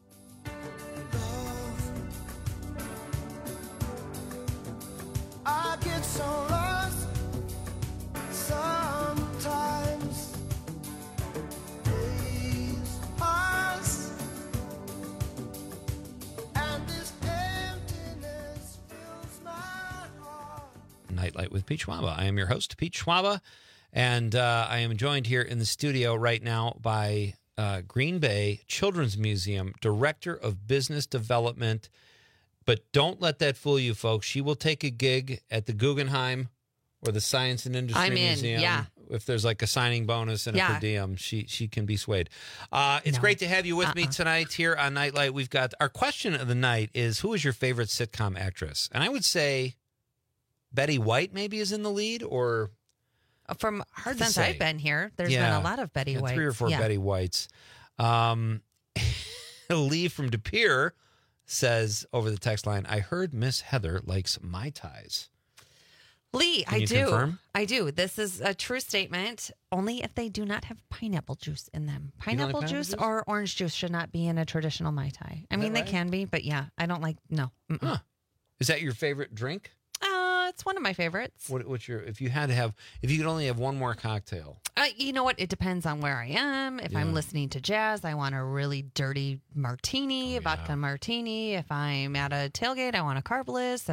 S7: I get so lost sometimes. Days pass, and this emptiness fills my heart.
S18: Nightlight with Pete Schwaba. I am your host, Pete Schwaba, and I am joined here in the studio right now by Green Bay Children's Museum Director of Business Development. But don't let that fool you, folks. She will take a gig at the Guggenheim or the Science and Industry Museum.
S8: Yeah.
S18: If there's like a signing bonus and a per diem, she can be swayed. It's great to have you with me tonight here on Nightlight. We've got our question of the night is, who is your favorite sitcom actress? And I would say Betty White maybe is in the lead, or
S8: from
S18: hard
S8: since
S18: to say.
S8: I've been here, there's been a lot of Betty Whites.
S18: 3 or 4 Betty Whites. Lee from De Pere says over the text line, I heard Miss Heather likes Mai Tais.
S8: Lee,
S18: Can
S8: I
S18: you
S8: do.
S18: confirm?
S8: I do. This is a true statement. Only if they do not have pineapple juice in them. Pineapple juice or orange juice should not be in a traditional Mai Tai. I mean, they can be, but yeah, I don't like, no.
S18: Huh. Is that your favorite drink?
S8: It's one of my favorites.
S18: What's your, if you could only have one more cocktail?
S8: You know what? It depends on where I am. If I'm listening to jazz, I want a really dirty martini, vodka martini. If I'm at a tailgate, I want a carbless.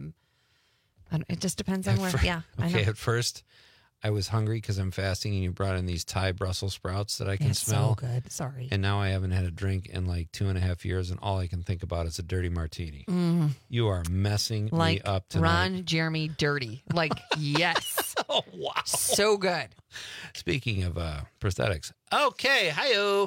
S8: It just depends on where. Yeah.
S18: Okay. At first, I was hungry because I'm fasting, and you brought in these Thai Brussels sprouts that I can smell.
S8: So good. Sorry.
S18: And now I haven't had a drink in like 2.5 years, and all I can think about is a dirty martini.
S8: Mm.
S18: You are messing me up tonight.
S8: Ron Jeremy dirty. Like, yes.
S18: Oh, wow.
S8: So good.
S18: Speaking of prosthetics. Okay. Hi-yo.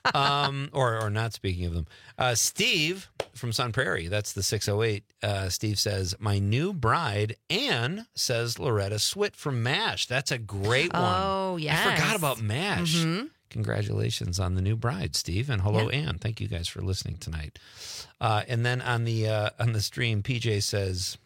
S18: Or not speaking of them. Steve from Sun Prairie, that's the 608. Steve says, my new bride, Anne, says Loretta Swit from MASH. That's a great one.
S8: Oh, yes.
S18: I forgot about MASH.
S8: Mm-hmm.
S18: Congratulations on the new bride, Steve. And hello, Anne. Thank you guys for listening tonight. And then on the stream, PJ says,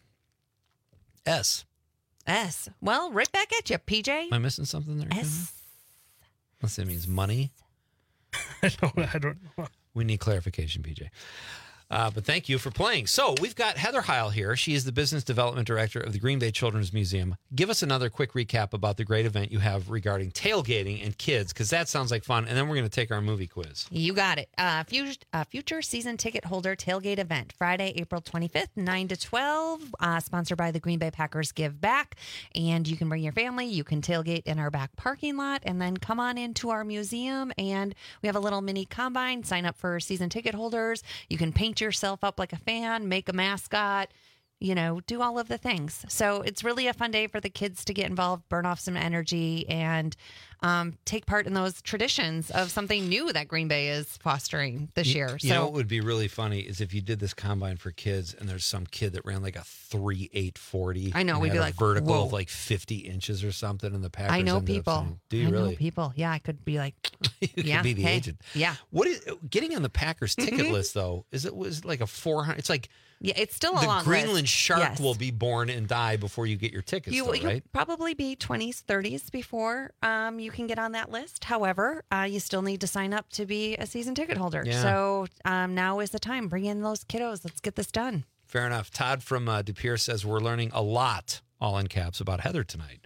S18: S.
S8: Well, right back at you, PJ.
S18: Am I missing something there?
S8: S.
S18: Unless that means money.
S17: I don't know.
S18: We need clarification, PJ. But thank you for playing. So we've got Heather Heil here. She is the Business Development Director of the Green Bay Children's Museum. Give us another quick recap about the great event you have regarding tailgating and kids, because that sounds like fun. And then we're going to take our movie quiz.
S8: You got it. Future season ticket holder tailgate event, Friday, April 25th, 9 to 12, sponsored by the Green Bay Packers Give Back. And you can bring your family. You can tailgate in our back parking lot and then come on into our museum. And we have a little mini combine. Sign up for season ticket holders. You can paint yourself up like a fan, make a mascot, do all of the things. So it's really a fun day for the kids to get involved, burn off some energy, and take part in those traditions of something new that Green Bay is fostering this year.
S18: You know what would be really funny is if you did this combine for kids and there's some kid that ran like a 3.840.
S8: I know, we'd be like,
S18: vertical
S8: whoa.
S18: of like 50 inches or something, and the Packers
S8: I know
S18: ended up
S8: people.
S18: saying, do you really?
S8: I know people. Yeah, I could be like,
S18: you could be the agent.
S8: Yeah.
S18: What is getting on the Packers ticket list though? Was it like a 400? It's like,
S8: yeah, it's still a
S18: the
S8: long
S18: Greenland
S8: list.
S18: shark
S8: Yes.
S18: will be born and die before you get your tickets,
S8: You'll
S18: right?
S8: probably be 20s, 30s before you can get on that list. However, you still need to sign up to be a season ticket holder.
S18: Yeah.
S8: So now is the time. Bring in those kiddos. Let's get this done.
S18: Fair enough. Todd from De Pere says we're learning a lot, all in caps, about Heather tonight.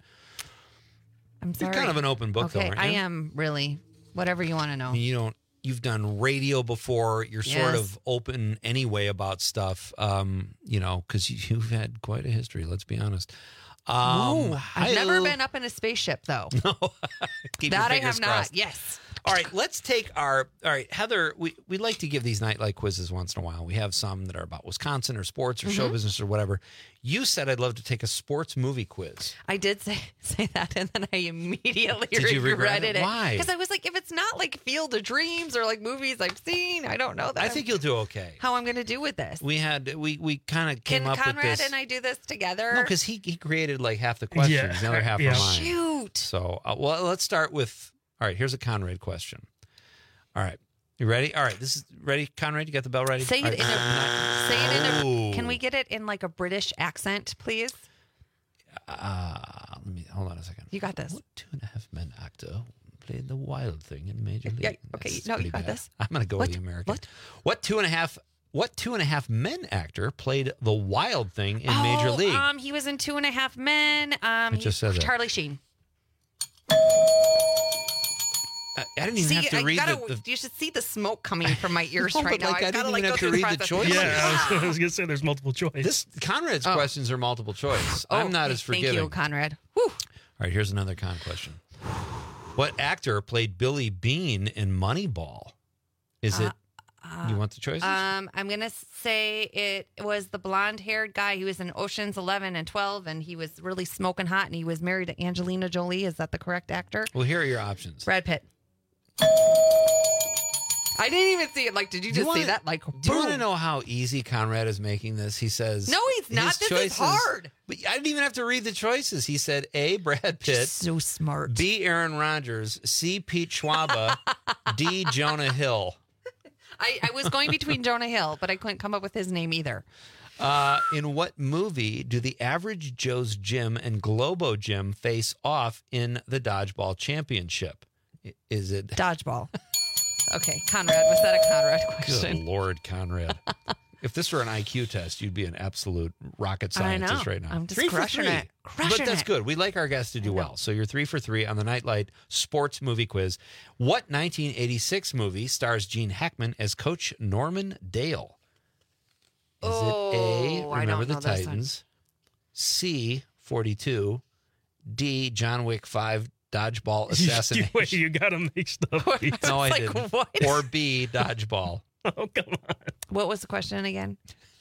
S8: I'm sorry.
S18: You're kind of an open book, though,
S8: okay,
S18: aren't
S8: I
S18: you?
S8: am really. Whatever you want to know.
S18: I mean, you've done radio before. You're sort
S8: Yes.
S18: of open anyway about stuff, because you've had quite a history, let's be honest.
S8: I've never been up in a spaceship, though.
S18: No. Keep your
S8: that I
S18: fingers
S8: have not.
S18: crossed.
S8: Yes.
S18: All right, let's take our. All right, Heather, we like to give these Nightlight quizzes once in a while. We have some that are about Wisconsin or sports or show business or whatever. You said I'd love to take a sports movie quiz.
S8: I did say that, and then I immediately
S18: Did you regret it? Why?
S8: Because I was like, if it's not like Field of Dreams or like movies I've seen, I don't know that.
S18: I think you'll do okay.
S8: How I'm going to do with this.
S18: We kind of came up
S8: Conrad
S18: with this.
S8: and I do this together?
S18: No, because he created like half the questions, the other half are mine.
S8: Shoot.
S18: So, well, let's start with. All right, here's a Conrad question. All right, you ready? All right, this is ready, Conrad. You got the bell ready?
S8: Say it,
S18: All right.
S8: Can we get it in like a British accent, please?
S18: Let me hold on a second.
S8: You got this.
S18: What 2.5 Men actor played the Wild Thing in Major League?
S8: Yeah, okay,
S18: That's
S8: no, you
S18: pretty
S8: got
S18: bad.
S8: this.
S18: I'm going to go with the American. What 2.5 Men actor played the Wild Thing in Major League?
S8: He was in 2.5 Men.
S18: I just said that.
S8: Charlie Sheen.
S18: I didn't even have to read the.
S8: You should see the smoke coming from my ears
S18: No,
S8: right
S18: but, like,
S8: now.
S18: I didn't even have to read the choices.
S17: Yeah, I was going to say there's multiple choice.
S18: Conrad's questions are multiple choice. I'm not as forgiving.
S8: Thank you, Conrad. Whew.
S18: All right, here's another con question. What actor played Billy Bean in Moneyball? Is it? You want the choices?
S8: I'm gonna say it was the blonde-haired guy. He was in Ocean's 11 and 12, and he was really smoking hot. And he was married to Angelina Jolie. Is that the correct actor?
S18: Well, here are your options.
S8: Brad Pitt. I didn't even see it. Like, did you just see that? Like,
S18: do you want to
S8: boom.
S18: know how easy Conrad is making this? He says,
S8: No, he's not.
S18: his
S8: This is hard.
S18: But I didn't even have to read the choices. He said A, Brad Pitt.
S8: So smart.
S18: B, Aaron Rodgers. C, Pete Schwaba. D, Jonah Hill.
S8: I was going between Jonah Hill, but I couldn't come up with his name either.
S18: In what movie do the Average Joe's Gym and Globo Gym face off in the Dodgeball Championship? Is it
S8: Dodgeball? Okay, Conrad. Was that a Conrad question?
S18: Good Lord, Conrad. If this were an IQ test, you'd be an absolute rocket scientist right now.
S8: I'm just
S18: 3 for
S8: crushing
S18: 3.
S8: it.
S18: But that's good. We like our guests to do well. So you're 3 for 3 on the Nightlight Sports Movie Quiz. What 1986 movie stars Gene Hackman as Coach Norman Dale? Is it A,
S8: I
S18: Remember
S8: don't
S18: the
S8: know this one.
S18: Titans, C, 42, D, John Wick 5, Dodgeball Assassination?
S17: Wait, you got them mixed up.
S18: No, I
S8: like,
S18: didn't.
S8: what?
S18: Or B, Dodgeball.
S17: Oh, come on.
S8: What was the question again?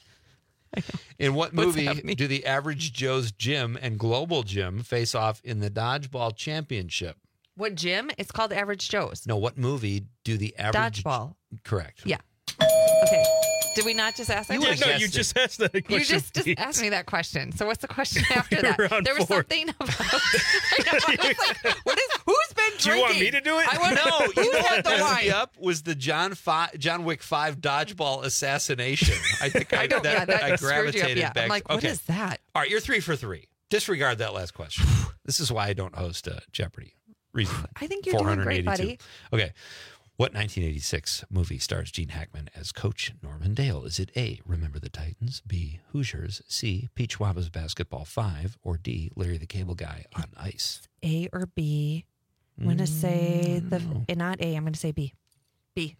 S18: In what
S8: What's
S18: movie
S8: happening?
S18: do the Average Joe's Gym and Global Gym face off in the Dodgeball Championship?
S8: What gym? It's called Average Joe's.
S18: No, what movie do the Average...
S8: Dodgeball.
S18: Correct.
S8: Yeah. Okay. Did we not just ask that
S17: Yeah,
S8: question?
S17: no, you just asked that question.
S8: You just asked me that question. So what's the question after that?
S17: were on
S8: There was
S17: 4.
S8: something about. I know, I was like, who's been drinking?
S17: Do you want me to do it?
S8: I want
S18: No, you know
S8: had
S18: what
S8: the
S18: messed
S8: wine?
S18: me up was the John Wick 5 Dodgeball Assassination. I think I
S8: that
S18: I
S8: screwed you up,
S18: gravitated
S8: yeah.
S18: back.
S8: I'm like, what
S18: okay.
S8: is that?
S18: All right, you're 3 for 3. Disregard that last question. This is why I don't host Jeopardy. Reason.
S8: I think you're doing great, buddy.
S18: Okay. What 1986 movie stars Gene Hackman as Coach Norman Dale? Is it A, Remember the Titans, B, Hoosiers, C, Pete Schwaba's Basketball 5, or D, Larry the Cable Guy on Ice?
S8: A or B? I'm going to say not A. I'm going to say B. B.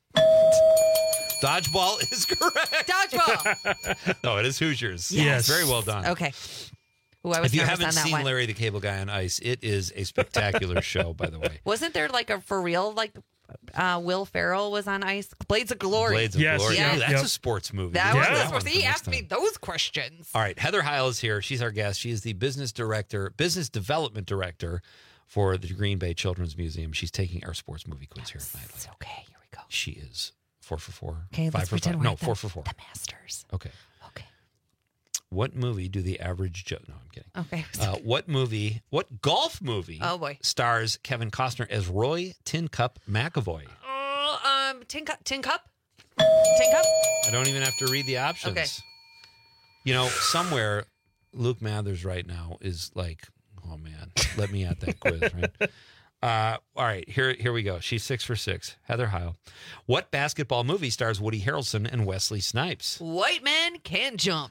S18: Dodgeball is correct.
S8: Dodgeball.
S18: No, it is Hoosiers.
S17: Yes.
S18: Very well done.
S8: Okay. Ooh, I was
S18: If you
S8: nervous
S18: haven't
S8: on that
S18: seen
S8: one.
S18: Larry the Cable Guy on Ice, it is a spectacular show, by the way.
S8: Wasn't there like a for real Will Ferrell was on Ice? Blades of Glory.
S18: Blades of Glory.
S8: Yes.
S18: Ooh, that's
S17: Yep.
S18: a sports movie.
S8: That
S18: We'll
S8: was
S18: do
S8: this
S18: one
S8: was.
S18: for
S8: He
S18: next
S8: asked me
S18: time.
S8: those questions.
S18: All right, Heather Heil is here. She's our guest. She is the business development director for the Green Bay Children's Museum. She's taking our sports movie quiz here at Nightlight.
S8: Okay, here we go.
S18: She is 4 for 4.
S8: Okay,
S18: 5
S8: let's
S18: for
S8: pretend
S18: 5.
S8: we're
S18: No,
S8: at
S18: 4 for 4.
S8: The Masters.
S18: Okay.
S8: Okay.
S18: What movie do the average Joe? No, I'm kidding.
S8: Okay.
S18: What golf movie?
S8: Oh, boy.
S18: Stars Kevin Costner as Roy Tin Cup McAvoy?
S8: Tin Cup. Tin Cup.
S18: I don't even have to read the options.
S8: Okay.
S18: You know, somewhere Luke Mathers right now is like, oh man, let me at that quiz, right? All right, here we go. She's 6 for 6. Heather Heil. What basketball movie stars Woody Harrelson and Wesley Snipes?
S8: White men can't jump.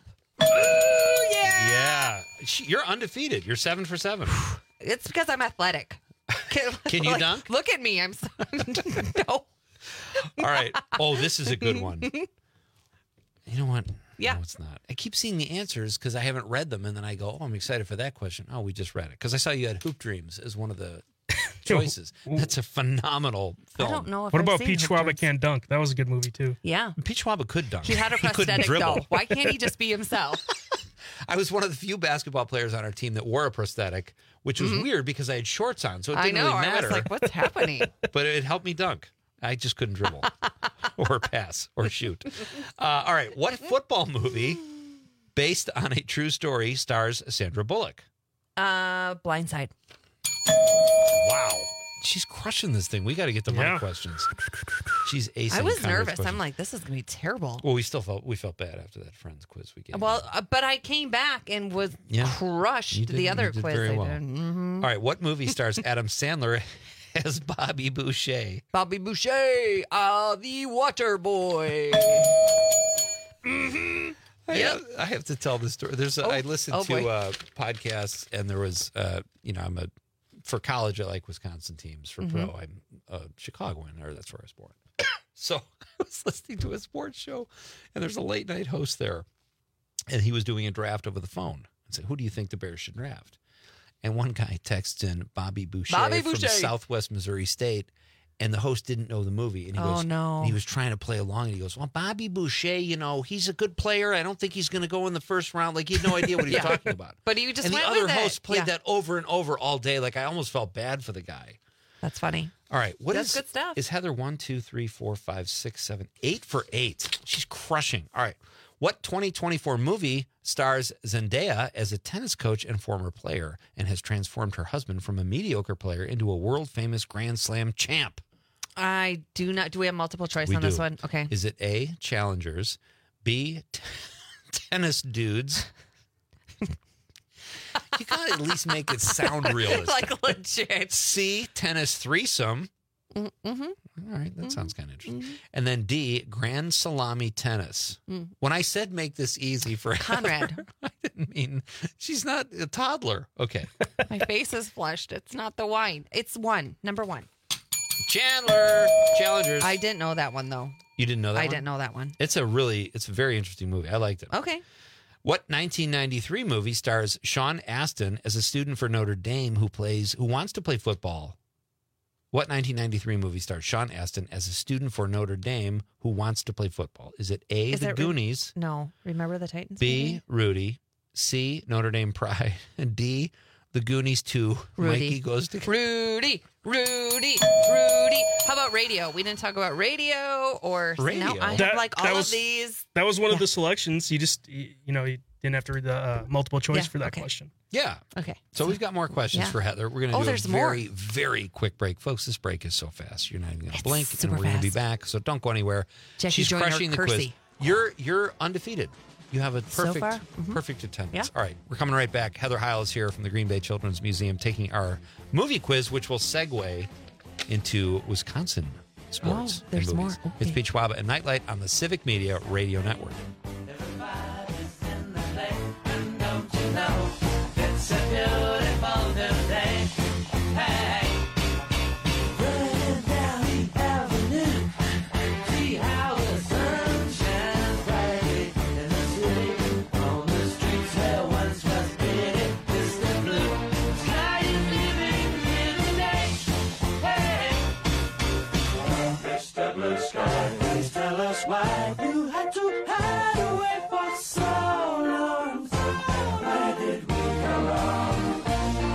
S18: Yeah. You're undefeated. You're 7 for 7.
S8: It's because I'm athletic.
S18: Can you dunk?
S8: Look at me. I'm so, no.
S18: All right. Oh, this is a good one. You know what?
S8: Yeah.
S18: No, it's not. I keep seeing the answers because I haven't read them, and then I go, oh, I'm excited for that question. Oh, we just read it. Because I saw you had Hoop Dreams as one of the choices. That's a phenomenal film.
S8: I don't know if
S17: What
S8: I've
S17: about
S8: seen
S17: Pete Schwaba
S8: Hip
S17: Can't Dunk? That was a good movie too.
S8: Yeah.
S18: Pete Schwaba could dunk.
S8: He had a
S18: couldn't
S8: prosthetic
S18: dribble.
S8: though. Why can't he just be himself?
S18: I was one of the few basketball players on our team that wore a prosthetic, which was weird because I had shorts on, so it didn't really matter.
S8: I was like, what's happening?
S18: But it helped me dunk. I just couldn't dribble or pass or shoot. All right. What football movie based on a true story stars Sandra Bullock?
S8: Blindside.
S18: Wow. She's crushing this thing. We got to get to my questions. She's acing
S8: I was
S18: Conrad's
S8: nervous.
S18: questions.
S8: I'm like, this is going to be terrible.
S18: Well, we felt bad after that Friends quiz we gave.
S8: Well, but I came back and was crushed the other quiz.
S18: Very
S8: I
S18: well.
S8: did.
S18: All right. What movie stars Adam Sandler as Bobby Boucher?
S8: Bobby Boucher, the water boy.
S18: I have to tell this story. I listened to podcasts, and there was, for college, I like Wisconsin teams. For pro, I'm a Chicagoan, or that's where I was born. So I was listening to a sports show, and there's a late night host there, and he was doing a draft over the phone. And said, "Who do you think the Bears should draft?" And one guy texts in Bobby Boucher from Southwest Missouri State. And the host didn't know the movie. And he goes, and he was trying to play along. And he goes, well, Bobby Boucher, he's a good player. I don't think he's going to go in the first round. Like, he had no idea what he was talking about.
S8: But he just
S18: and
S8: went
S18: the other
S8: with
S18: host
S8: it.
S18: played that over and over all day. Like, I almost felt bad for the guy.
S8: That's funny.
S18: All right.
S8: That's good stuff.
S18: Is Heather 1, 2, 3, 4, 5, 6, 7, 8 for 8? She's crushing. All right. What 2024 movie stars Zendaya as a tennis coach and former player and has transformed her husband from a mediocre player into a world-famous Grand Slam champ?
S8: I do not. Do we have multiple choice on this one? Okay.
S18: Is it A, Challengers, B, Tennis Dudes? You got to at least make it sound realistic.
S8: Like legit.
S18: C, Tennis Threesome.
S8: Mm-hmm.
S18: All right, that sounds kind of interesting. And then D, Grand Salami Tennis. When I said make this easy for
S8: Conrad,
S18: Heather, I didn't mean she's not a toddler. Okay.
S8: My face is flushed. It's not the wine. It's number one.
S18: Chandler, Challengers.
S8: I didn't know that one though.
S18: You didn't know that
S8: I
S18: one?
S8: didn't know that one.
S18: It's a very interesting movie. I liked it.
S8: Okay.
S18: What 1993 movie stars Sean Astin as a student for Notre Dame who wants to play football? What 1993 movie stars Sean Astin as a student for Notre Dame who wants to play football? Is it A, The Goonies?
S8: No. Remember the Titans?
S18: B, Rudy. C, Notre Dame Pride. And D, The Goonies 2.
S8: Rudy.
S18: Mikey goes to...
S8: Rudy. How about radio? We didn't talk about radio or...
S18: Radio?
S8: No, I have all of these.
S17: That was one of the selections. You just, you didn't have to read the multiple choice for that question.
S18: Yeah.
S8: Okay.
S18: So we've got more questions for Heather. We're going to do a very, very quick break. Folks, this break is so fast. You're not even going to blink, and we're going to be back. So don't go anywhere.
S8: Jackie
S18: She's crushing the quiz. You're undefeated. You have a perfect attendance.
S8: Yeah.
S18: All right. We're coming right back. Heather Heil is here from the Green Bay Children's Museum taking our movie quiz, which will segue into Wisconsin sports.
S8: Oh, there's
S18: and
S8: more.
S18: movies.
S8: Okay.
S18: It's Peach Schwaba and Nightlight on the Civic Media Radio Network.
S7: It's a beautiful new day. Hey, running down the avenue, see how the sun shines brightly in the city. On the streets where once was pity, distant blue sky is living in the day. Hey, Mr. Blue Sky, please tell us why you had to hide away for so long. Where did we go wrong?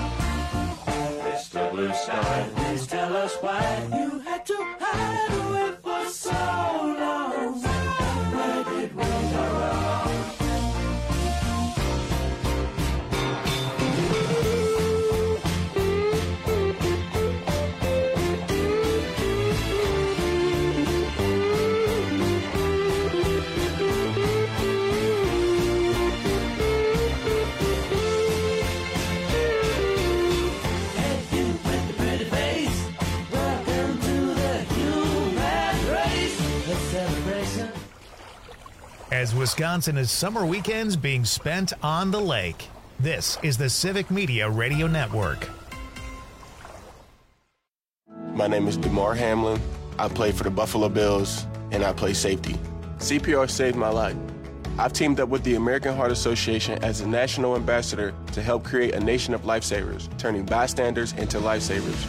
S7: Mr. Blue Sky, please tell us why you had to hide away for so long. Where did we go wrong?
S1: As Wisconsin summer weekends being spent on the lake. This is the Civic Media Radio Network.
S5: My name is DeMar Hamlin. I play for the Buffalo Bills, and I play safety. CPR saved my life. I've teamed up with the American Heart Association as a national ambassador to help create a nation of lifesavers, turning bystanders into lifesavers.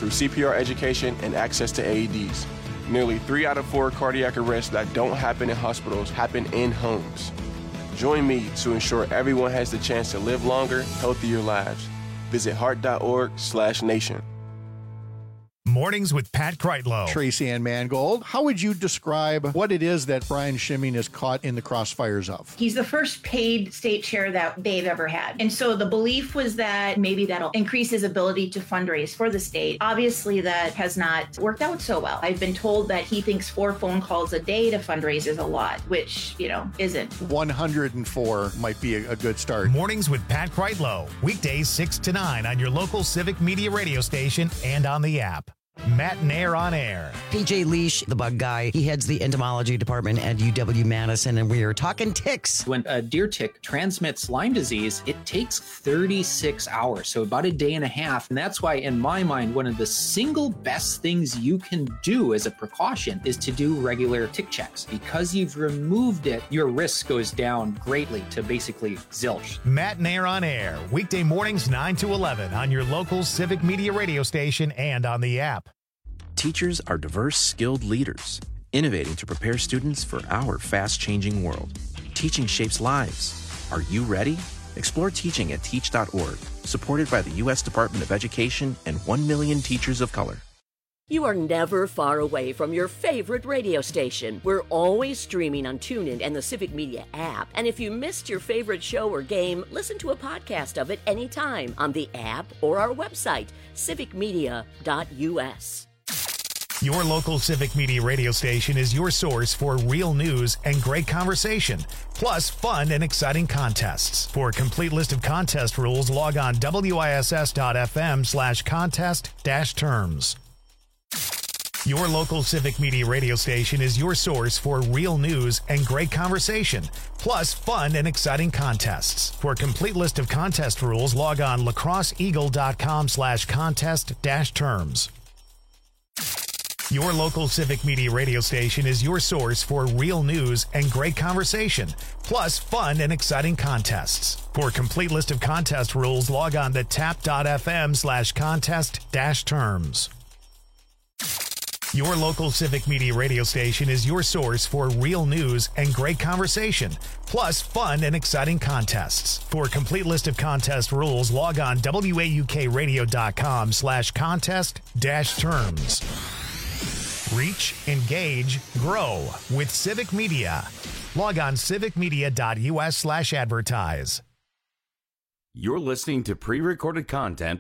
S5: through CPR education and access to AEDs. Nearly 3 out of 4 cardiac arrests that don't happen in hospitals happen in homes. Join me to ensure everyone has the chance to live longer, healthier lives. Visit heart.org/nation.
S1: Mornings with Pat Kreitlow.
S9: Tracy Ann Mangold, how would you describe what it is that Brian Schimming is caught in the crossfires of?
S10: He's the first paid state chair that they've ever had. And so the belief was that maybe that'll increase his ability to fundraise for the state. Obviously, that has not worked out so well. I've been told that he thinks 4 phone calls a day to fundraise is a lot, which, isn't.
S9: 104 might be a good start.
S1: Mornings with Pat Kreitlow. Weekdays 6 to 9 on your local Civic Media radio station and on the app. Matt Nair on air.
S11: PJ Leash, the bug guy, he heads the entomology department at UW-Madison, and we are talking ticks.
S2: When a deer tick transmits Lyme disease, it takes 36 hours, so about a day and a half. And that's why, in my mind, one of the single best things you can do as a precaution is to do regular tick checks. Because you've removed it, your risk goes down greatly to basically zilch.
S1: Matt Nair on air, weekday mornings 9 to 11 on your local Civic Media radio station and on the app.
S12: Teachers are diverse, skilled leaders, innovating to prepare students for our fast-changing world. Teaching shapes lives. Are you ready? Explore teaching at teach.org, supported by the U.S. Department of Education and 1 million teachers of color.
S14: You are never far away from your favorite radio station. We're always streaming on TuneIn and the Civic Media app. And if you missed your favorite show or game, listen to a podcast of it anytime on the app or our website, civicmedia.us.
S1: Your local Civic Media radio station is your source for real news and great conversation, plus fun and exciting contests. For a complete list of contest rules, log on wiss.fm/contest-terms. Your local Civic Media radio station is your source for real news and great conversation, plus fun and exciting contests. For a complete list of contest rules, log on lacrosseeagle.com/contest-terms. Your local Civic Media radio station is your source for real news and great conversation, plus fun and exciting contests. For a complete list of contest rules, log on to tap.fm/contest-terms. Your local Civic Media radio station is your source for real news and great conversation, plus fun and exciting contests. For a complete list of contest rules, log on waukradio.com/contest-terms. Reach, engage, grow with Civic Media. Log on civicmedia.us/advertise.
S26: You're listening to pre-recorded content.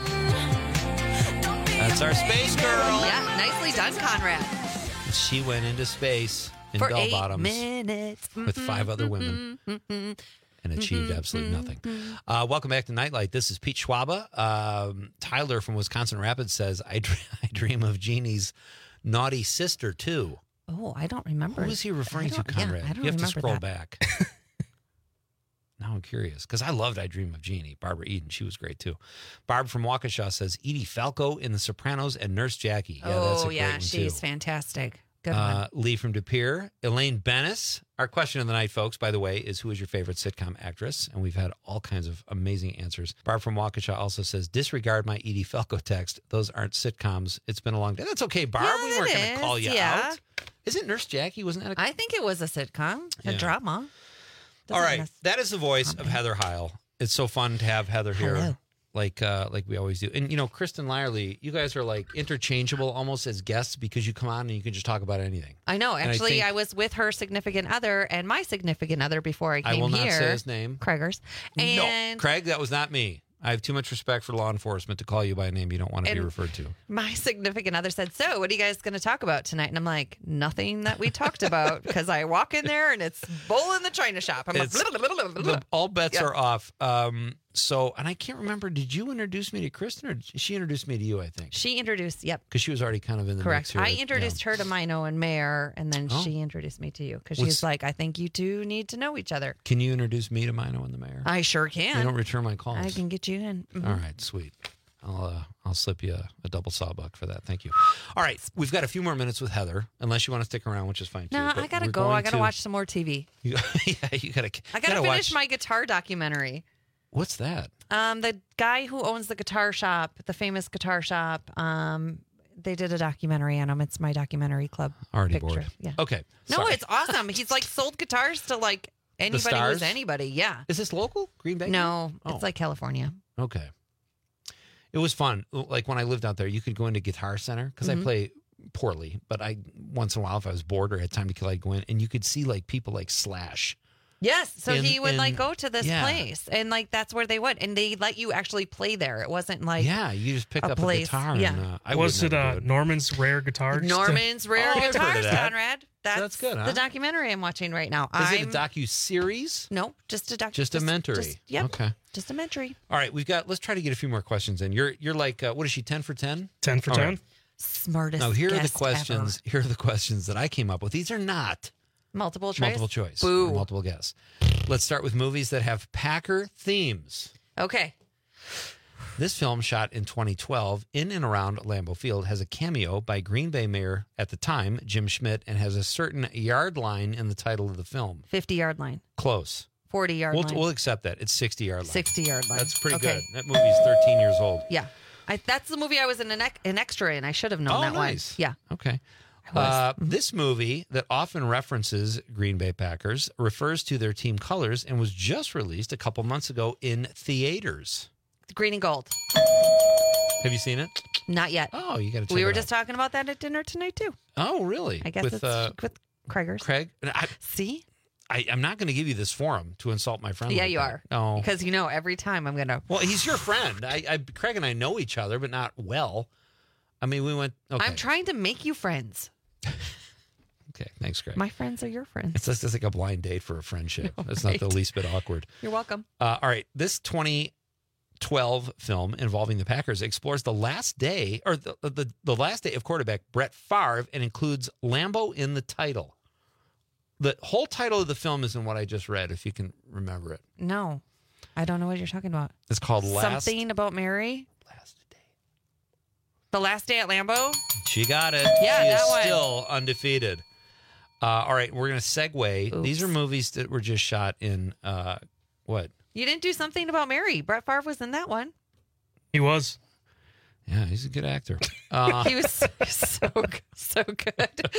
S18: That's our space girl.
S8: Yeah, nicely done, Conrad.
S18: She went into space in
S8: For
S18: bell
S8: 8
S18: bottoms
S8: minutes.
S18: with 5 other women and achieved absolutely nothing. Welcome back to Nightlight. This is Pete Schwaba. Tyler from Wisconsin Rapids says, I dream of Jeannie's naughty sister, too.
S8: Oh, I don't remember.
S18: Who is he referring to, Conrad?
S8: I don't
S18: you have to
S8: remember
S18: scroll
S8: that.
S18: back. Now I'm curious, because I loved I Dream of Jeannie. Barbara Eden, she was great, too. Barb from Waukesha says, Edie Falco in The Sopranos and Nurse Jackie. Yeah, that's a great one,
S8: she's
S18: too.
S8: fantastic. Good one.
S18: Lee from De Pere. Elaine Bennis. Our question of the night, folks, by the way, is who is your favorite sitcom actress? And we've had all kinds of amazing answers. Barb from Waukesha also says, disregard my Edie Falco text. Those aren't sitcoms. It's been a long day. That's okay, Barb.
S8: Yeah,
S18: we weren't
S8: it
S18: going to call
S8: is,
S18: you
S8: yeah.
S18: out. Isn't Nurse Jackie, wasn't that
S8: I think it was a sitcom, a
S18: Yeah.
S8: drama.
S18: All right, that is the voice of Heather Heil. It's so fun to have Heather here, like we always do. And, Kristen Lyerly, you guys are like interchangeable almost as guests because you come on and you can just talk about anything.
S8: I know.
S18: And
S8: Actually,
S18: think-
S8: I was with her significant other and my significant other before I came here.
S18: I will not say his name.
S8: Craigers. And
S18: No, Craig, that was not me. I have too much respect for law enforcement to call you by a name you don't want to be
S8: And
S18: referred to.
S8: my significant other said, so what are you guys going to talk about tonight? And I'm like, nothing that we talked about because I walk in there and it's bull in the china shop. I'm like,
S18: All bets
S8: Yeah.
S18: are off. And I can't remember, did you introduce me to Kristen or she introduced me to you, I think?
S8: She introduced, yep.
S18: Because she was already kind of in the
S8: Correct.
S18: mix here.
S8: I introduced her to Mino and Mayor, and then
S18: Oh.
S8: she introduced me to you because
S18: What's-
S8: she's like, I think you two need to know each other.
S18: Can you introduce me to Mino and the mayor?
S8: I sure can.
S18: You don't return my calls.
S8: I can get you in. Mhm.
S18: All right, sweet. I'll slip you a double sawbuck for that. Thank you. All right, we've got a few more minutes with Heather, unless you want to stick around, which is fine too.
S8: No,
S18: but
S8: I gotta
S18: we're
S8: go.
S18: going
S8: I gotta
S18: to-
S8: watch some more TV.
S18: You gotta.
S8: I gotta finish
S18: watch.
S8: my guitar documentary.
S18: What's that?
S8: The guy who owns the guitar shop, the famous guitar shop. They did a documentary on him. It's my documentary club.
S18: Already
S8: picture.
S18: bored.
S8: Yeah.
S18: Okay.
S8: No,
S18: sorry.
S8: it's awesome. He's like sold guitars to like anybody
S18: Stars?
S8: who's anybody. Yeah.
S18: Is this local? Green Bay?
S8: No,
S18: Oh.
S8: it's like California.
S18: Okay. It was fun. Like when I lived out there, you could go into Guitar Center because I play poorly, but I once in a while, if I was bored or had time to kill, I'd go in and you could see like people like Slash.
S8: Yes. So he would like
S18: in-
S8: go to this
S18: yeah.
S8: place and like that's where they would. And they let you actually play there. It wasn't like
S18: Yeah, you just pick
S8: a
S18: up
S8: place.
S18: a guitar.
S8: Yeah.
S18: And, I
S17: Was
S18: would
S17: it
S18: never do
S17: Norman's Rare Guitars?
S8: Norman's Rare
S18: Oh, I've heard of
S8: Guitars,
S18: that.
S8: Conrad. That's
S18: good, huh?
S8: the documentary I'm watching right now.
S18: Is it a docu-series?
S8: No, just a
S18: Just a mentory.
S8: Yep.
S18: Okay.
S8: Just a mentory.
S18: All right, let's try to get a few more questions in. You're like, what is she, 10 for 10?
S17: 10 for 10.
S8: Smartest.
S18: Now, here are the
S8: guest
S18: questions.
S8: ever.
S18: Here are the questions that I came up with. These are not
S8: Multiple choice.
S18: multiple choice.
S8: Boo.
S18: Or multiple guess. Let's start with movies that have Packer themes.
S8: Okay.
S18: This film, shot in 2012 in and around Lambeau Field, has a cameo by Green Bay Mayor at the time, Jim Schmidt, and has a certain yard line in the title of the film.
S8: 50-yard line.
S18: Close.
S8: 40-yard line.
S18: We'll accept that. It's 60-yard line.
S8: 60-yard line.
S18: That's pretty
S8: Okay.
S18: good. That movie's 13 years old.
S8: Yeah. That's the movie I was in an extra in. I should have known that
S18: nice.
S8: one. Yeah.
S18: Okay.
S8: was.
S18: This movie that often references Green Bay Packers refers to their team colors and was just released a couple months ago in theaters.
S8: Green and gold.
S18: Have you seen it?
S8: Not yet.
S18: Oh, you got to check
S8: We were
S18: it
S8: just talking about that at dinner tonight, too.
S18: Oh, really?
S8: I guess
S18: with,
S8: it's with Craigers.
S18: Craig?
S8: See?
S18: I'm not going to give you this forum to insult my friend.
S8: Yeah,
S18: like
S8: you
S18: that.
S8: are.
S18: Oh.
S8: Because, every time I'm going to.
S18: Well, he's your friend. Craig and I know each other, but not well. I mean, we went. Okay.
S8: I'm trying to make you friends.
S18: Okay, thanks, Craig.
S8: My friends are your friends.
S18: It's just like a blind date for a friendship. It's not the least bit awkward.
S8: You're welcome.
S18: All right. This 2012 film involving the Packers explores the last day, or the last day of quarterback Brett Favre, and includes Lambeau in the title. The whole title of the film is in what I just read, if you can remember it.
S8: No, I don't know what you're talking about.
S18: It's called
S8: Something About Mary? The Last Day at Lambeau?
S18: She got it.
S8: Yeah,
S18: she
S8: that
S18: is
S8: one.
S18: still undefeated. All right, we're going to segue.
S8: Oops.
S18: These are movies that were just shot in, what?
S8: You didn't do Something About Mary. Brett Favre was in that one.
S17: He was.
S18: Yeah, he's a good actor.
S8: He was so good.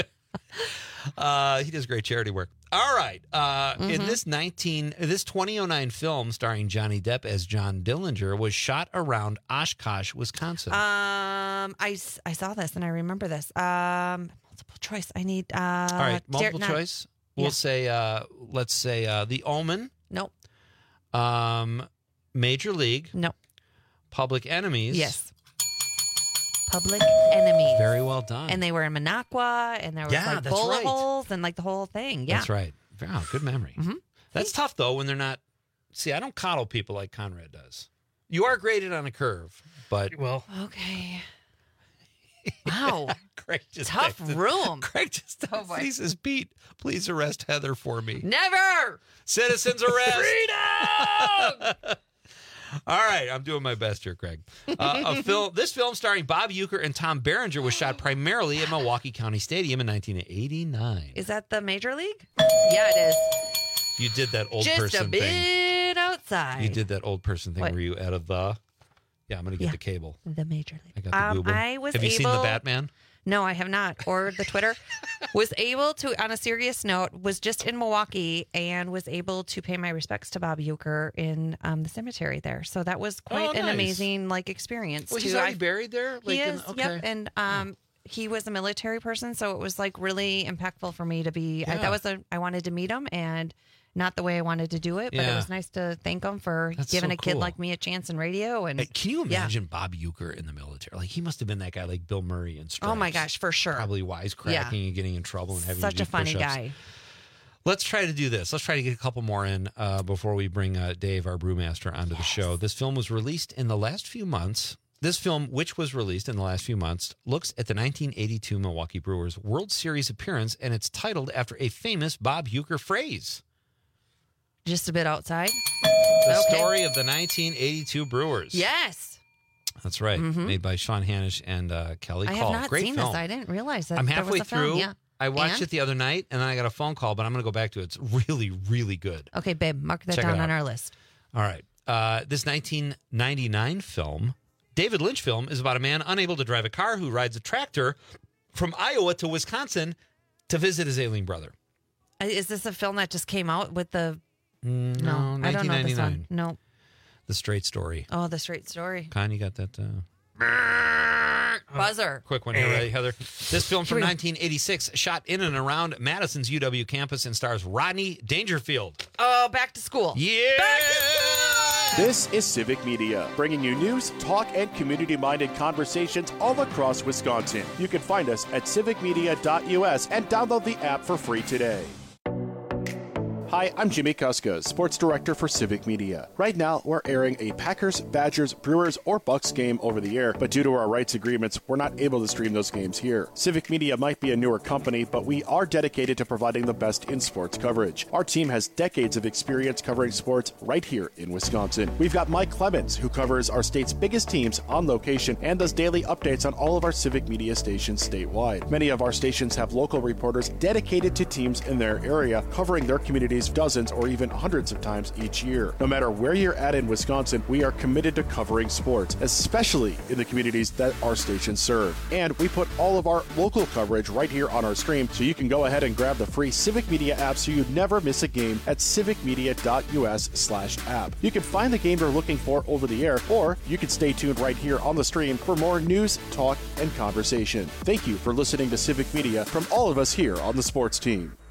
S18: He does great charity work. All right. In this 2009 film starring Johnny Depp as John Dillinger was shot around Oshkosh, Wisconsin.
S8: I saw this and I remember this. Multiple choice. I need.
S18: All right, multiple choice. We'll say. Let's say The Omen.
S8: Nope.
S18: Major League.
S8: Nope.
S18: Public Enemies.
S8: Yes. Public Enemies.
S18: Very well done.
S8: And they were in Minocqua, and there was
S18: Yeah,
S8: like
S18: that's
S8: bullet
S18: right.
S8: holes and like the whole thing. Yeah,
S18: That's right. Wow, good memory. That's tough though when they're not. See, I don't coddle people like Conrad does. You are graded on a curve, but
S17: well,
S8: okay. Wow,
S18: Craig just
S8: tough
S18: texted-
S8: room.
S18: Craig just texted, he says, Pete, please arrest Heather for me.
S8: Never.
S18: Citizens arrest.
S8: Freedom.
S18: All right, I'm doing my best here, Craig. This film starring Bob Uecker and Tom Berenger was shot primarily at Milwaukee County Stadium in 1989.
S8: Is that the Major League? Yeah, it is.
S18: You did that old
S8: Just
S18: person
S8: a bit
S18: thing.
S8: outside.
S18: You did that old person thing
S8: What?
S18: where you out of the. Yeah, I'm going to get
S8: Yeah.
S18: the cable.
S8: The Major League.
S18: I got the Google.
S8: I was
S18: Have you seen
S8: able-
S18: the Batman?
S8: No, I have not. Or the Twitter. Was able to, on a serious note, was just in Milwaukee and was able to pay my respects to Bob Uecker in the cemetery there. So that was quite an
S18: nice.
S8: amazing experience.
S18: Well,
S8: too.
S18: he's already buried there?
S8: He
S18: Like in-
S8: is.
S18: okay.
S8: Yep. And he was a military person, so it was really impactful for me to be.
S18: Yeah.
S8: I wanted to meet him, and not the way I wanted to do it, but it
S18: Yeah.
S8: was nice to thank him for
S18: That's
S8: giving
S18: so
S8: a kid
S18: cool.
S8: like me a chance in radio. And
S18: Can you
S8: yeah.
S18: imagine Bob Uecker in the military? Like, he must have been that guy like Bill Murray in Stripes.
S8: Oh my gosh, for sure.
S18: Probably wisecracking
S8: Yeah.
S18: and getting in trouble and having
S8: Such
S18: to do
S8: a funny
S18: push-ups.
S8: guy.
S18: Let's try to do this. Let's try to get a couple more in before we bring Dave, our brewmaster, onto the show. This film was released in the last few months. This film, which was released in the last few months, looks at the 1982 Milwaukee Brewers World Series appearance, and it's titled after a famous Bob Uecker phrase.
S8: Just a bit outside.
S18: The
S8: Okay.
S18: story of the 1982 Brewers.
S8: Yes.
S18: That's right.
S8: Mhm.
S18: Made by Sean Hanish and Kelly
S8: I
S18: Call.
S8: have not
S18: Great
S8: seen
S18: film.
S8: this. I didn't realize that
S18: I'm
S8: there
S18: halfway
S8: was a film.
S18: through.
S8: Yeah.
S18: I watched
S8: And?
S18: it the other night, and then I got a phone call, but I'm going to go back to it. It's really, really good.
S8: Okay, babe, mark that
S18: Check it
S8: down
S18: out.
S8: on our list.
S18: All right. This 1999 film, David Lynch film, is about a man unable to drive a car who rides a tractor from Iowa to Wisconsin to visit his ailing brother.
S8: Is this a film that just came out with the...
S18: No,
S8: I don't know this
S18: 1999.
S8: one. No.
S18: The Straight Story.
S8: Oh, The Straight Story.
S18: Con, you got that?
S8: Buzzer.
S18: Quick one here, ready, Heather? This film from
S8: Here we go.
S18: 1986, shot in and around Madison's UW campus and stars Rodney Dangerfield.
S8: Oh, Back to School.
S18: Yeah!
S8: Back to School!
S15: This is Civic Media, bringing you news, talk, and community-minded conversations all across Wisconsin. You can find us at civicmedia.us and download the app for free today. Hi, I'm Jimmy Kuska, Sports Director for Civic Media. Right now, we're airing a Packers, Badgers, Brewers, or Bucks game over the air, but due to our rights agreements, we're not able to stream those games here. Civic Media might be a newer company, but we are dedicated to providing the best in sports coverage. Our team has decades of experience covering sports right here in Wisconsin. We've got Mike Clemens, who covers our state's biggest teams on location and does daily updates on all of our Civic Media stations statewide. Many of our stations have local reporters dedicated to teams in their area, covering their communities dozens or even hundreds of times each year. No matter where you're at in Wisconsin, we are committed to covering sports, especially in the communities that our stations serve. And we put all of our local coverage right here on our stream, so you can go ahead and grab the free Civic Media app so you never miss a game at civicmedia.us/app. You can find the game you're looking for over the air, or you can stay tuned right here on the stream for more news, talk, and conversation. Thank you for listening to Civic Media from all of us here on the sports team.